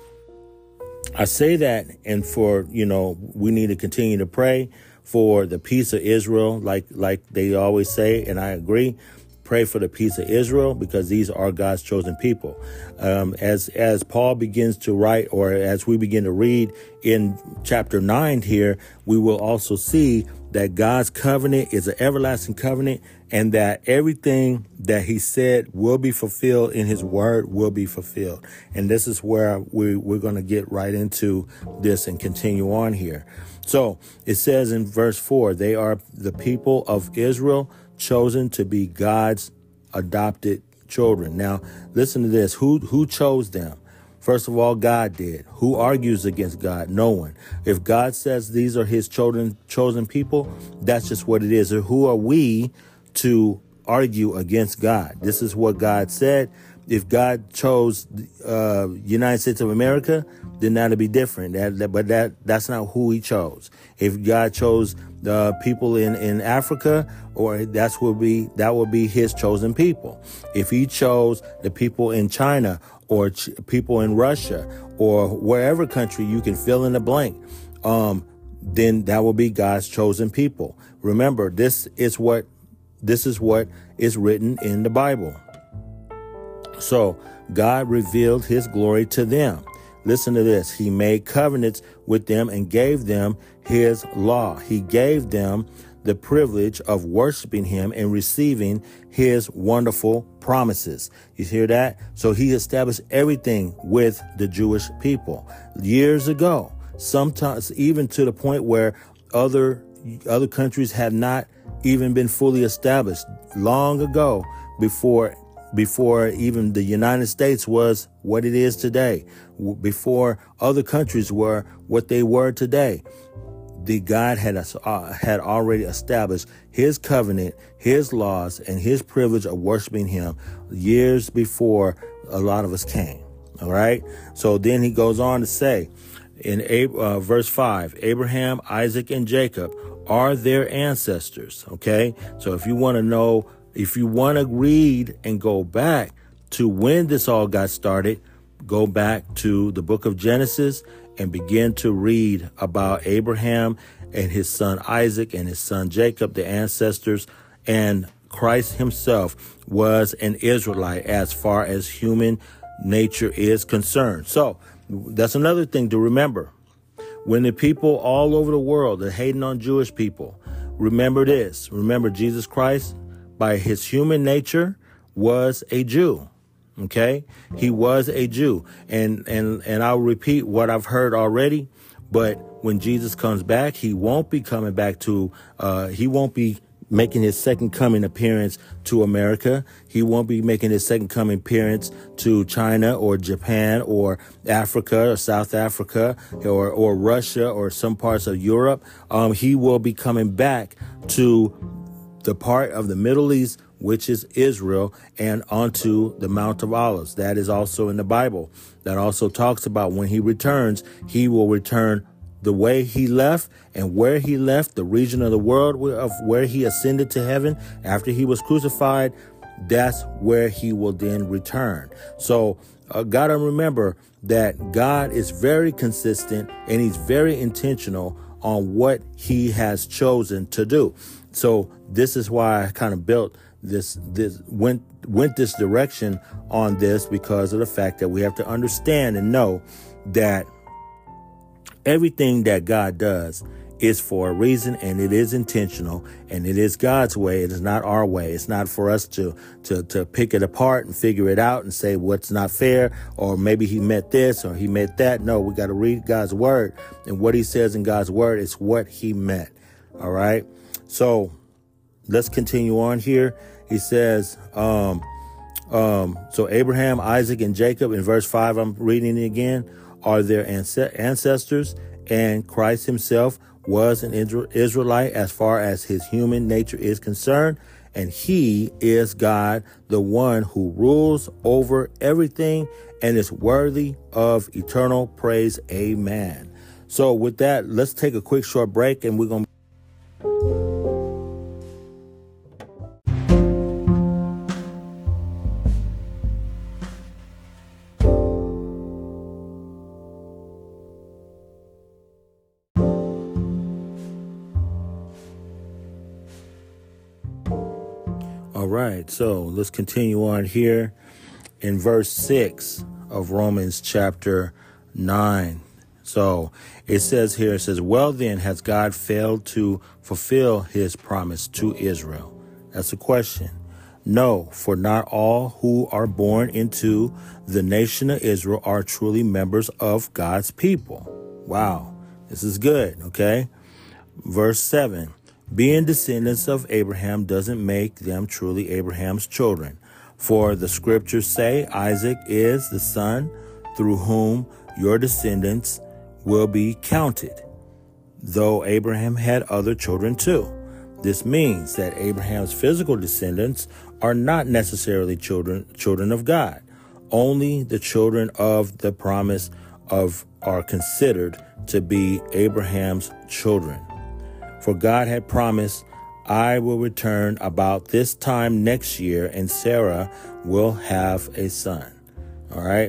I say that, and for, you know, we need to continue to pray for the peace of Israel, like like they always say, and I agree. Pray for the peace of Israel, because these are God's chosen people. Um, as as Paul begins to write, or as we begin to read in chapter nine here, we will also see that God's covenant is an everlasting covenant, and that everything that he said will be fulfilled in his word will be fulfilled. And this is where we, we're going to get right into this and continue on here. So it says in verse four, they are the people of Israel, chosen to be God's adopted children. Now, listen to this. Who who chose them? First of all, God did. Who argues against God? No one. If God says these are his chosen chosen people, that's just what it is. Or who are we to argue against God? This is what God said. If God chose uh United States of America, then that'll be different. That, that, but that that's not who he chose. If God chose the uh, people in, in Africa, or that's would be that would be his chosen people. If he chose the people in China or ch- people in Russia or wherever country you can fill in the blank, um, then that will be God's chosen people. Remember, this is what this is what is written in the Bible. So God revealed his glory to them. Listen to this. He made covenants with them and gave them his law. He gave them the privilege of worshiping him and receiving his wonderful promises. You hear that? So he established everything with the Jewish people years ago, sometimes even to the point where other other countries have not even been fully established long ago, before before even the United States was what it is today, before other countries were what they were today. The God had uh, had already established his covenant, his laws, and his privilege of worshiping him years before a lot of us came. All right. So then he goes on to say in uh, verse five, Abraham, Isaac, and Jacob are their ancestors. OK, so if you want to know, if you want to read and go back to when this all got started, go back to the book of Genesis and begin to read about Abraham and his son Isaac and his son Jacob, the ancestors. And Christ himself was an Israelite as far as human nature is concerned. So that's another thing to remember. When the people all over the world are hating on Jewish people, remember this. Remember, Jesus Christ, by his human nature, was a Jew. OK, he was a Jew. And and and I'll repeat what I've heard already. But when Jesus comes back, he won't be coming back to uh, he won't be making his second coming appearance to America. He won't be making his second coming appearance to China or Japan or Africa or South Africa or, or Russia or some parts of Europe. Um, he will be coming back to the part of the Middle East, which is Israel, and onto the Mount of Olives. That is also in the Bible. That also talks about when he returns, he will return the way he left, and where he left, the region of the world of where he ascended to heaven after he was crucified. That's where he will then return. So uh, got to remember that God is very consistent and he's very intentional on what he has chosen to do. So this is why I kind of built this, this went, went this direction on this, because of the fact that we have to understand and know that everything that God does is for a reason, and it is intentional, and it is God's way. It is not our way. It's not for us to, to, to pick it apart and figure it out and say what's not fair, or maybe he meant this or he meant that. No, we got to read God's word, and what he says in God's word is what he meant. All right. So let's continue on here. He says, um, um, so Abraham, Isaac, and Jacob in verse five, I'm reading it again, are their ancestors, and Christ himself was an Israelite as far as his human nature is concerned. And he is God, the one who rules over everything and is worthy of eternal praise. Amen. So with that, let's take a quick short break, and we're going to All right, so let's continue on here in verse six of Romans chapter nine. So it says here, it says, well, then has God failed to fulfill his promise to Israel? That's a question. No, for not all who are born into the nation of Israel are truly members of God's people. Wow, this is good. OK, verse seven. Being descendants of Abraham doesn't make them truly Abraham's children. For the scriptures say Isaac is the son through whom your descendants will be counted, though Abraham had other children too. This means that Abraham's physical descendants are not necessarily children children of God. Only the children of the promise of are considered to be Abraham's children. For God had promised, I will return about this time next year, and Sarah will have a son. All right.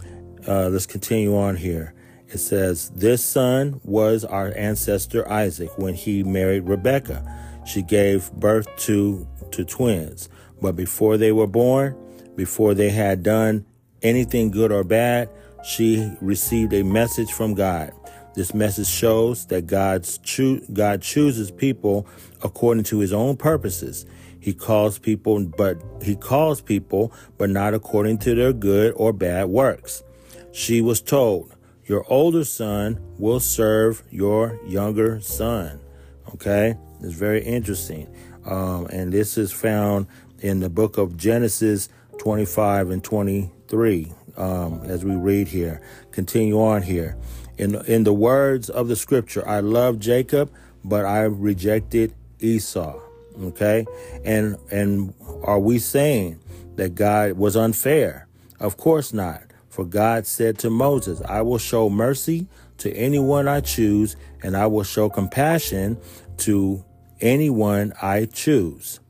Uh, let's continue on here. It says, this son was our ancestor Isaac when he married Rebekah. She gave birth to, to twins. But before they were born, before they had done anything good or bad, she received a message from God. This message shows that God's cho- God chooses people according to his own purposes. He calls people, but he calls people, but not according to their good or bad works. She was told, your older son will serve your younger son. Okay, it's very interesting. Um, and this is found in the book of Genesis twenty-five and twenty-three, um, as we read here. Continue on here. In, in the words of the scripture, I love Jacob, but I rejected Esau. Okay, and and are we saying that God was unfair? Of course not. For God said to Moses, I will show mercy to anyone I choose, and I will show compassion to anyone I choose.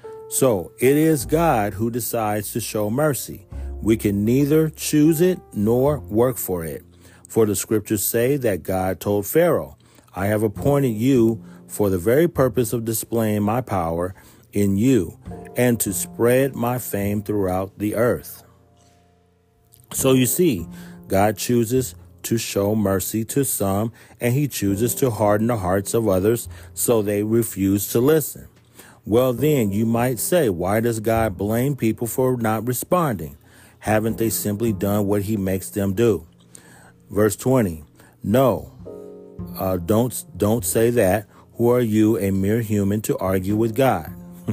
So it is God who decides to show mercy. We can neither choose it nor work for it. For the scriptures say that God told Pharaoh, I have appointed you for the very purpose of displaying my power in you and to spread my fame throughout the earth. So you see, God chooses to show mercy to some, and he chooses to harden the hearts of others so they refuse to listen. Well, then you might say, why does God blame people for not responding? Haven't they simply done what he makes them do? Verse twenty, no, uh, don't, don't say that. Who are you, a mere human, to argue with God?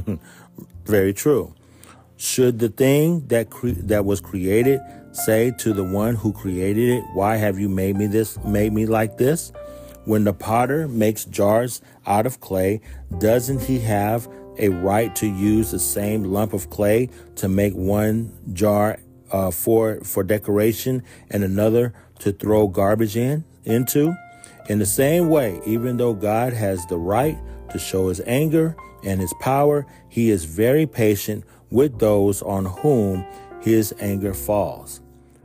Very true. Should the thing that cre- that was created say to the one who created it, why have you made me this, made me like this? When the potter makes jars out of clay, doesn't he have a right to use the same lump of clay to make one jar uh, for for decoration and another to throw garbage in into? In the same way, even though God has the right to show his anger and his power, he is very patient with those on whom his anger falls,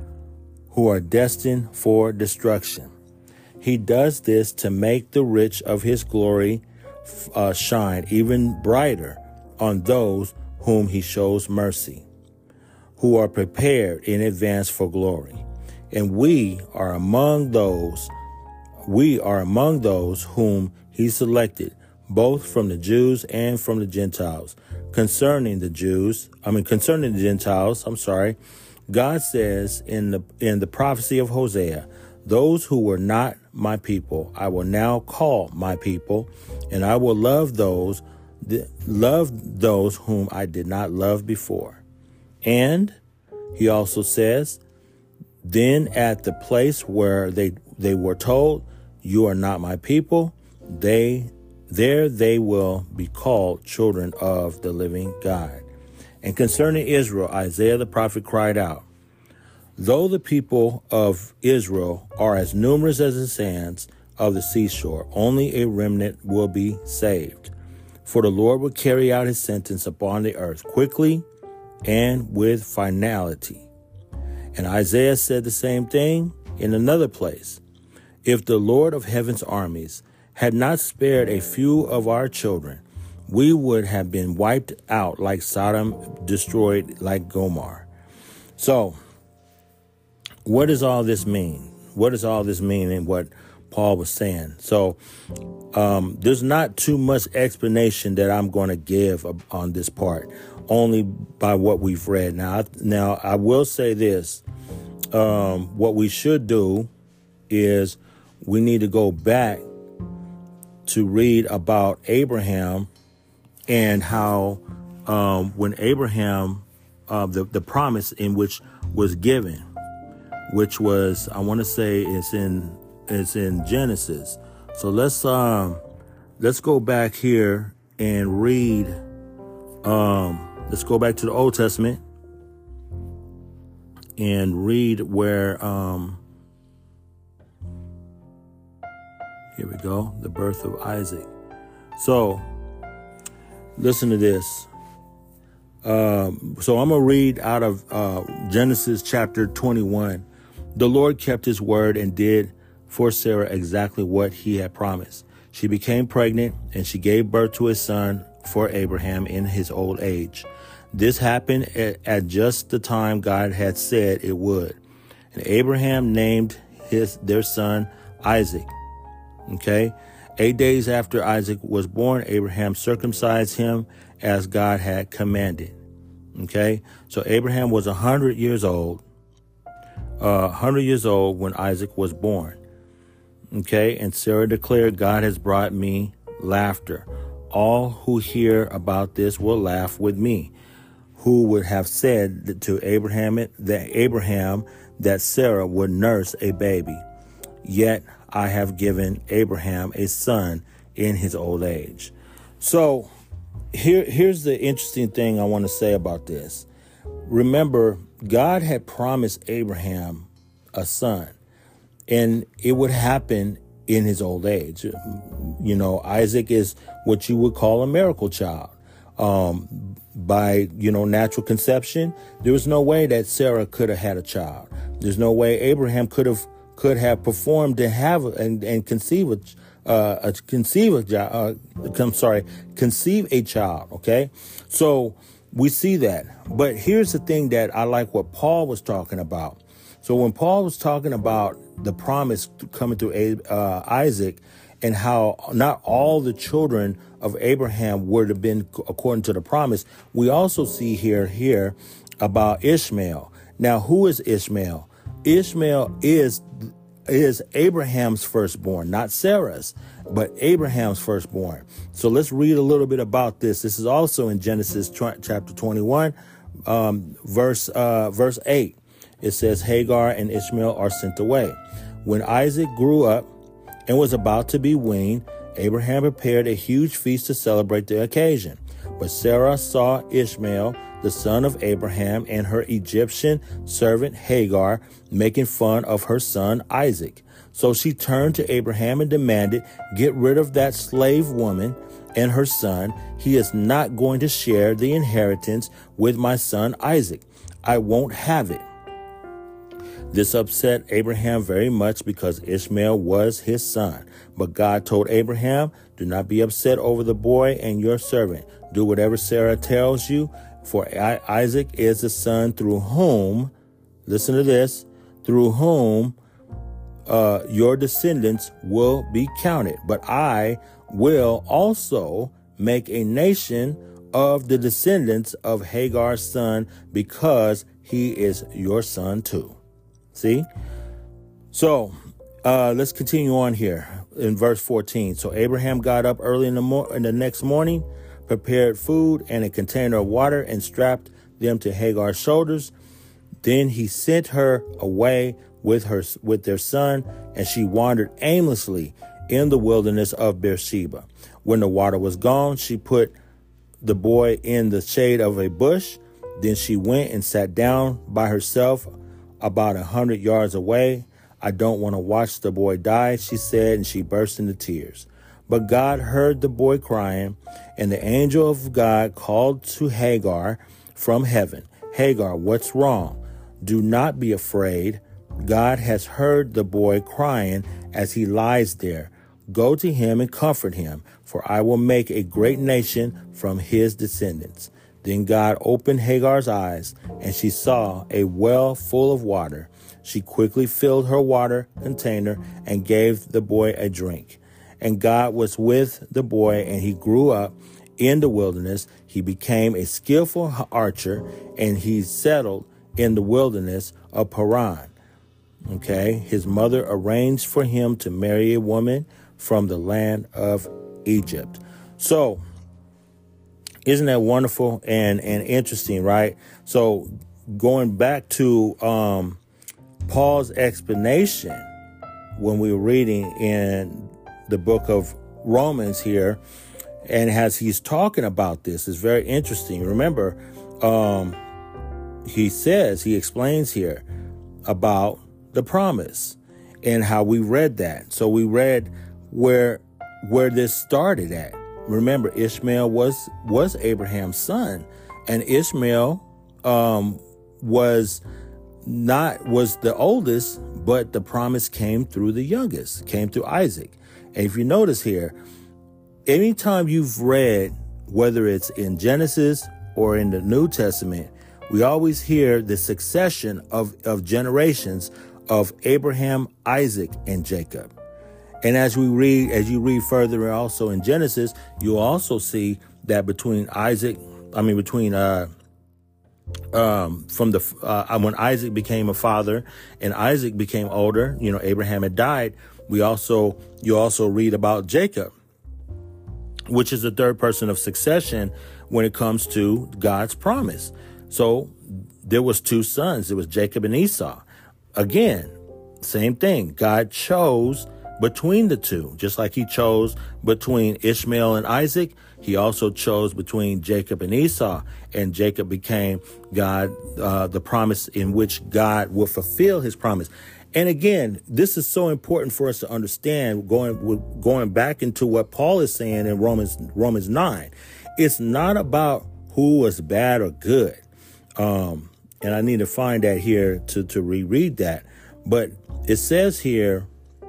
who are destined for destruction. He does this to make the rich of his glory uh, shine even brighter on those whom he shows mercy, who are prepared in advance for glory. And we are among those, we are among those whom he selected, both from the Jews and from the Gentiles. Concerning the Jews, I mean, concerning the Gentiles, I'm sorry, God says in the in the prophecy of Hosea, those who were not my people, I will now call my people, and I will love those, love those whom I did not love before. And he also says, then at the place where they, they were told, you are not my people, they there they will be called children of the living God. And concerning Israel, Isaiah the prophet cried out, though the people of Israel are as numerous as the sands of the seashore, only a remnant will be saved. For the Lord will carry out his sentence upon the earth quickly and with finality. And Isaiah said the same thing in another place. If the Lord of heaven's armies had not spared a few of our children, we would have been wiped out like Sodom, destroyed like Gomorrah. So, what does all this mean? What does all this mean in what Paul was saying? So, um, there's not too much explanation that I'm going to give on this part, only by what we've read. Now, I, now I will say this. Um, what we should do is we need to go back to read about Abraham and how um, when Abraham, uh, the, the promise in which was given, which was, I want to say it's in, it's in Genesis. So let's, um, let's go back here and read, um, let's go back to the Old Testament and read where, um, here we go, the birth of Isaac. So listen to this. Um, so I'm going to read out of uh, Genesis chapter twenty-one. The Lord kept his word and did for Sarah exactly what he had promised. She became pregnant and she gave birth to a son for Abraham in his old age. This happened at, at just the time God had said it would. And Abraham named his their son Isaac. Okay. Eight days after Isaac was born, Abraham circumcised him as God had commanded. Okay. So Abraham was a hundred years old, uh, hundred years old when Isaac was born. Okay. And Sarah declared, God has brought me laughter. All who hear about this will laugh with me. Who would have said to Abraham that Abraham that Sarah would nurse a baby? Yet I have given Abraham a son in his old age. So here, here's the interesting thing I want to say about this. Remember, God had promised Abraham a son, and it would happen in his old age. You know, Isaac is what you would call a miracle child. Um, by, you know, natural conception, there was no way that Sarah could have had a child. There's no way Abraham could have could have performed to have and, and conceive a, uh, a conceive a uh, I'm sorry, conceive a child. OK, so we see that. But here's the thing that I like what Paul was talking about. So when Paul was talking about the promise coming through uh, Isaac and how not all the children of Abraham would have been according to the promise, we also see here here about Ishmael. Now, who is Ishmael? Ishmael is is Abraham's firstborn, not Sarah's, but Abraham's firstborn. So let's read a little bit about this. This is also in Genesis chapter twenty-one, um, verse uh, verse eight. It says, Hagar and Ishmael are sent away. When Isaac grew up and was about to be weaned, Abraham prepared a huge feast to celebrate the occasion. But Sarah saw Ishmael, the son of Abraham, and her Egyptian servant Hagar making fun of her son Isaac. So she turned to Abraham and demanded, get rid of that slave woman and her son. He is not going to share the inheritance with my son Isaac. I won't have it. This upset Abraham very much because Ishmael was his son. But God told Abraham, do not be upset over the boy and your servant. Do whatever Sarah tells you, for Isaac is the son through whom, listen to this, through whom uh, your descendants will be counted. But I will also make a nation of the descendants of Hagar's son because he is your son too. See? So uh, let's continue on here in verse fourteen. So Abraham got up early in the, mo- in the next morning, prepared food and a container of water, and strapped them to Hagar's shoulders. Then he sent her away with her with their son, and she wandered aimlessly in the wilderness of Beersheba. When the water was gone, she put the boy in the shade of a bush. Then she went and sat down by herself about a hundred yards away. I don't want to watch the boy die, she said, and she burst into tears. But God heard the boy crying, and the angel of God called to Hagar from heaven, Hagar, what's wrong? Do not be afraid. God has heard the boy crying as he lies there. Go to him and comfort him, for I will make a great nation from his descendants. Then God opened Hagar's eyes, and she saw a well full of water. She quickly filled her water container and gave the boy a drink. And God was with the boy, and he grew up in the wilderness. He became a skillful archer, and he settled in the wilderness of Paran. Okay, his mother arranged for him to marry a woman from the land of Egypt. So, isn't that wonderful and, and interesting, right? So, going back to um, Paul's explanation when we were reading in the book of Romans here, and as he's talking about this, is very interesting. Remember, um, he says, he explains here about the promise and how we read that. So we read where where this started at. Remember, Ishmael was was Abraham's son, and Ishmael um, was not was the oldest, but the promise came through the youngest, came through Isaac. And if you notice here, anytime you've read, whether it's in Genesis or in the New Testament, we always hear the succession of, of generations of Abraham, Isaac, and Jacob. And as we read, as you read further also in Genesis, you'll also see that between Isaac, I mean, between, uh, um, from the, uh, when Isaac became a father and Isaac became older, you know, Abraham had died. We also, you also read about Jacob, which is the third person of succession when it comes to God's promise. So there was two sons. It was Jacob and Esau. Again, same thing. God chose between the two, just like he chose between Ishmael and Isaac. He also chose between Jacob and Esau, and Jacob became God, uh, the promise in which God will fulfill his promise. And again, this is so important for us to understand, going going back into what Paul is saying in Romans Romans nine. It's not about who was bad or good. Um, and I need to find that here to, to reread that. But it says here,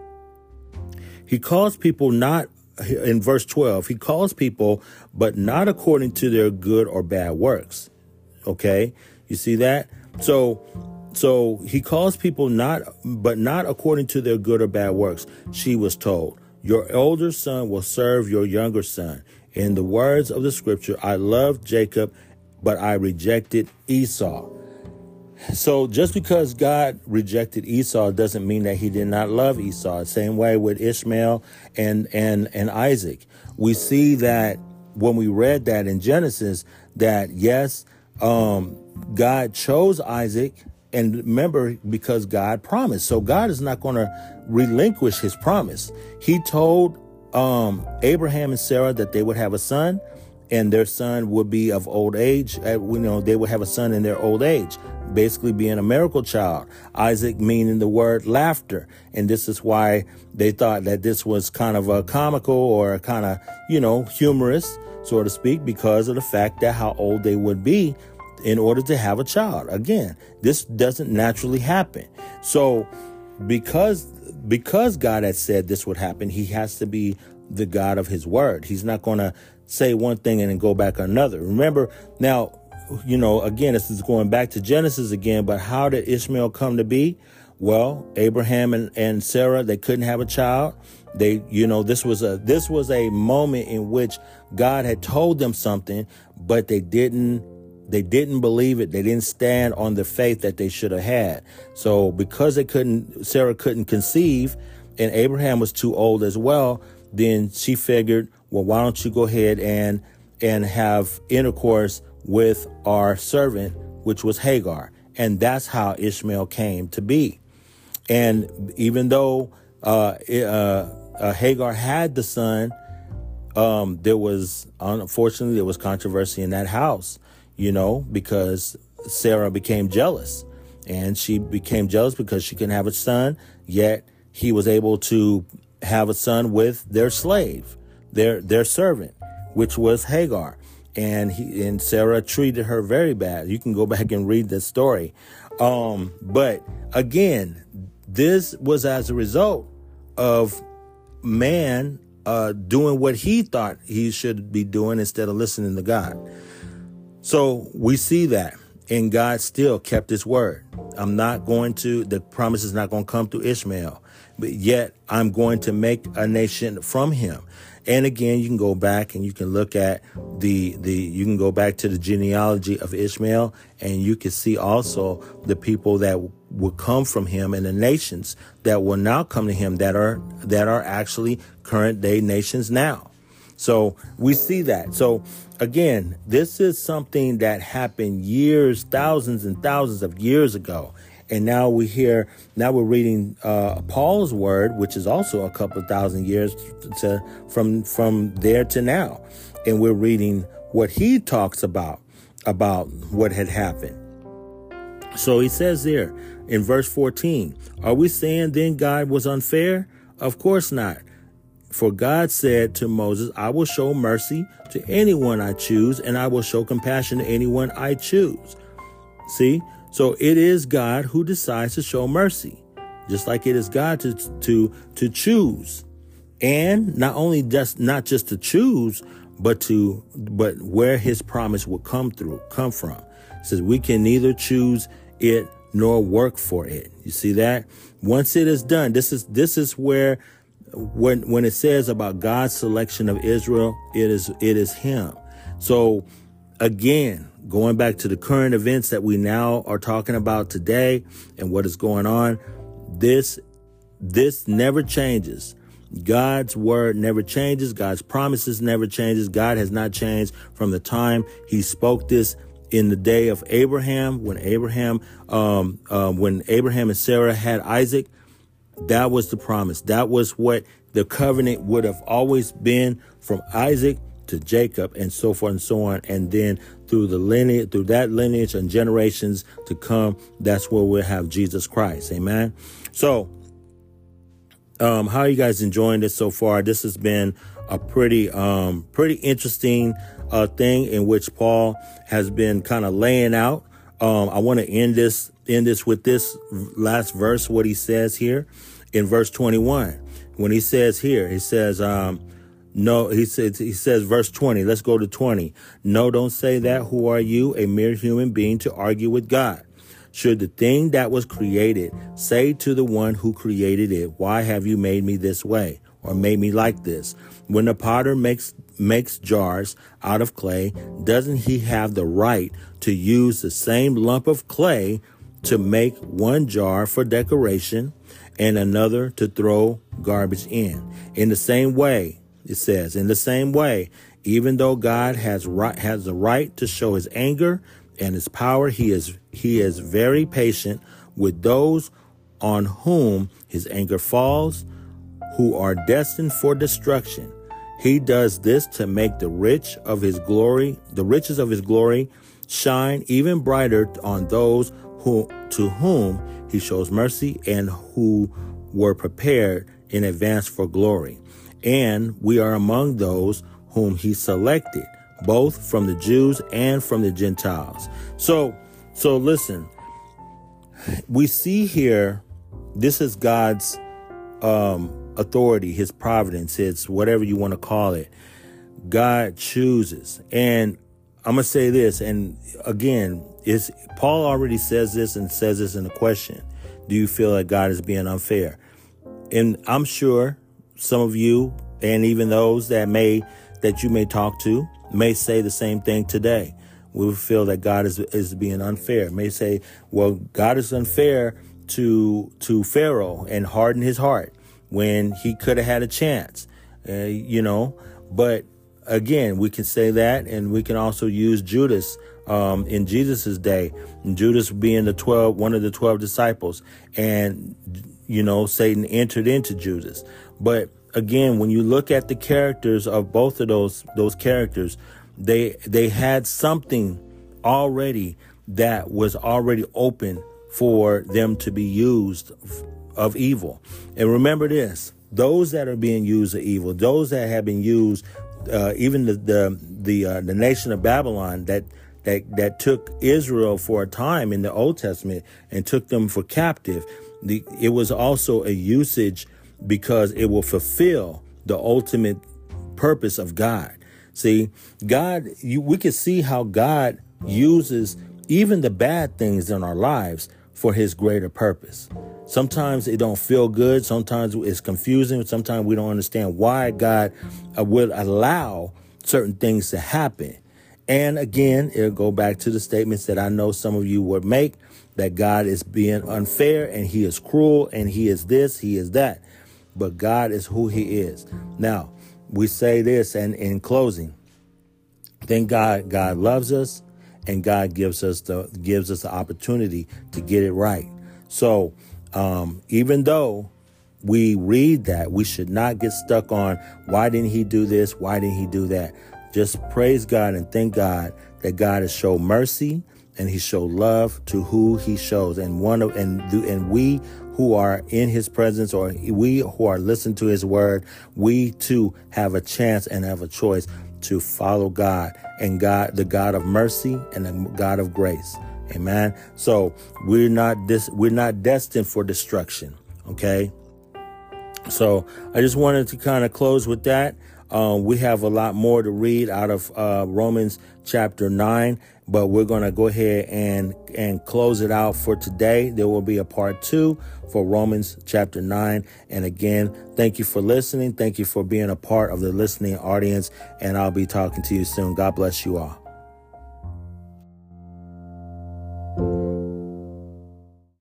he calls people not, in verse twelve, he calls people, but not according to their good or bad works. Okay, you see that? So, so he calls people not, but not according to their good or bad works. She was told, your older son will serve your younger son. In the words of the scripture, I loved Jacob, but I rejected Esau. So just because God rejected Esau doesn't mean that he did not love Esau. Same way with Ishmael and, and, and Isaac. We see that when we read that in Genesis, that yes, um, God chose Isaac, and remember, because God promised. So God is not going to relinquish his promise. He told um, Abraham and Sarah that they would have a son, and their son would be of old age. Uh, you know, they would have a son in their old age, basically being a miracle child. Isaac meaning the word laughter. And this is why they thought that this was kind of a comical or kind of, you know, humorous, so to speak, because of the fact that how old they would be in order to have a child. Again, this doesn't naturally happen. So because because God had said this would happen, he has to be the God of his word. He's not going to say one thing and then go back another. Remember, now, you know, again, this is going back to Genesis again, but how did Ishmael come to be? Well, Abraham and, and Sarah, they couldn't have a child. They, you know, this was a this was a moment in which God had told them something, but they didn't They didn't believe it. They didn't stand on the faith that they should have had. So because they couldn't, Sarah couldn't conceive, and Abraham was too old as well, then she figured, well, why don't you go ahead and and have intercourse with our servant, which was Hagar. And that's how Ishmael came to be. And even though uh, uh, uh, Hagar had the son, um, there was, unfortunately, there was controversy in that house, you know, because Sarah became jealous. And she became jealous because she couldn't have a son, yet he was able to have a son with their slave, their their servant, which was Hagar. And he and Sarah treated her very bad. You can go back and read this story. Um, but again, this was as a result of man uh, doing what he thought he should be doing instead of listening to God. So we see that. And God still kept his word. I'm not going to, the promise is not going to come through Ishmael. but yet I'm going to make a nation from him. And again, you can go back and you can look at the, the, you can go back to the genealogy of Ishmael, and you can see also the people that will come from him and the nations that will now come to him that are, that are actually current day nations now. So we see that. So again, this is something that happened years, thousands and thousands of years ago. And now we hear, now we're reading uh, Paul's word, which is also a couple of thousand years to, from from there to now. And we're reading what he talks about, about what had happened. So he says there in verse fourteen, are we saying then God was unfair? Of course not. For God said to Moses, I will show mercy to anyone I choose, and I will show compassion to anyone I choose. See? So it is God who decides to show mercy, just like it is God to to to choose, and not only just not just to choose, but to but where His promise will come through, come from. It says we can neither choose it nor work for it. You see that? Once it is done, this is this is where when when it says about God's selection of Israel, it is it is Him. So again, going back to the current events that we now are talking about today and what is going on, this, this never changes. God's word never changes. God's promises never changes. God has not changed from the time he spoke this in the day of Abraham, when Abraham, um, uh, when Abraham and Sarah had Isaac. That was the promise. That was what the covenant would have always been, from Isaac to Jacob, and so forth and so on. And then through the lineage, through that lineage and generations to come, that's where we'll have Jesus Christ. Amen. So, um, how are you guys enjoying this so far? This has been a pretty, um, pretty interesting, uh, thing in which Paul has been kind of laying out. Um, I want to end this, end this with this last verse, what he says here in verse twenty-one. When he says here, he says, um, No, he says, he says, verse twenty, let's go to twenty. No, don't say that. Who are you, a mere human being, to argue with God? Should the thing that was created say to the one who created it, why have you made me this way, or made me like this? When the potter makes, makes jars out of clay, doesn't he have the right to use the same lump of clay to make one jar for decoration and another to throw garbage in? In the same way, it says, in the same way, even though God has right, has the right to show his anger and his power, he is he is very patient with those on whom his anger falls, who are destined for destruction. He does this to make the rich of his glory, the riches of his glory, shine even brighter on those who to whom he shows mercy and who were prepared in advance for glory. And we are among those whom he selected, both from the Jews and from the Gentiles. So, so listen, we see here, this is God's um, authority, his providence, his whatever you want to call it. God chooses. And I'm going to say this, and again, is Paul already says this and says this in a question. Do you feel that God is being unfair? And I'm sure some of you, and even those that may, that you may talk to, may say the same thing today. We feel that God is, is being unfair. May say, well, God is unfair to, to Pharaoh and harden his heart when he could have had a chance, uh, you know, but again, we can say that, and we can also use Judas, um, in Jesus's day, Judas being the twelve, one of the twelve disciples, and, you know, Satan entered into Judas. But again, when you look at the characters of both of those, those characters, they, they had something already that was already open for them to be used of evil. And remember this, those that are being used of evil, those that have been used, uh, even the, the, the, uh, the nation of Babylon that, that, that took Israel for a time in the Old Testament and took them for captive. The, it was also a usage because it will fulfill the ultimate purpose of God. See, God, you, we can see how God uses even the bad things in our lives for his greater purpose. Sometimes it don't feel good. Sometimes it's confusing. Sometimes we don't understand why God uh, would allow certain things to happen. And again, it'll go back to the statements that I know some of you would make, that God is being unfair and he is cruel and he is this, he is that. But God is who he is. Now, we say this, and in closing, thank God, God loves us, and God gives us the gives us the opportunity to get it right. So um, even though we read that, we should not get stuck on why didn't he do this? Why didn't he do that? Just praise God and thank God that God has shown mercy and he showed love to who he shows. And one of and and we who are in his presence, or we who are listening to his word, we too have a chance and have a choice to follow God, and God, the God of mercy and the God of grace. Amen. So we're not this, we're not destined for destruction. Okay. So I just wanted to kind of close with that. Um, we have a lot more to read out of uh, Romans chapter nine, but we're going to go ahead and and close it out for today. There will be a part two for Romans chapter nine. And again, thank you for listening. Thank you for being a part of the listening audience. And I'll be talking to you soon. God bless you all.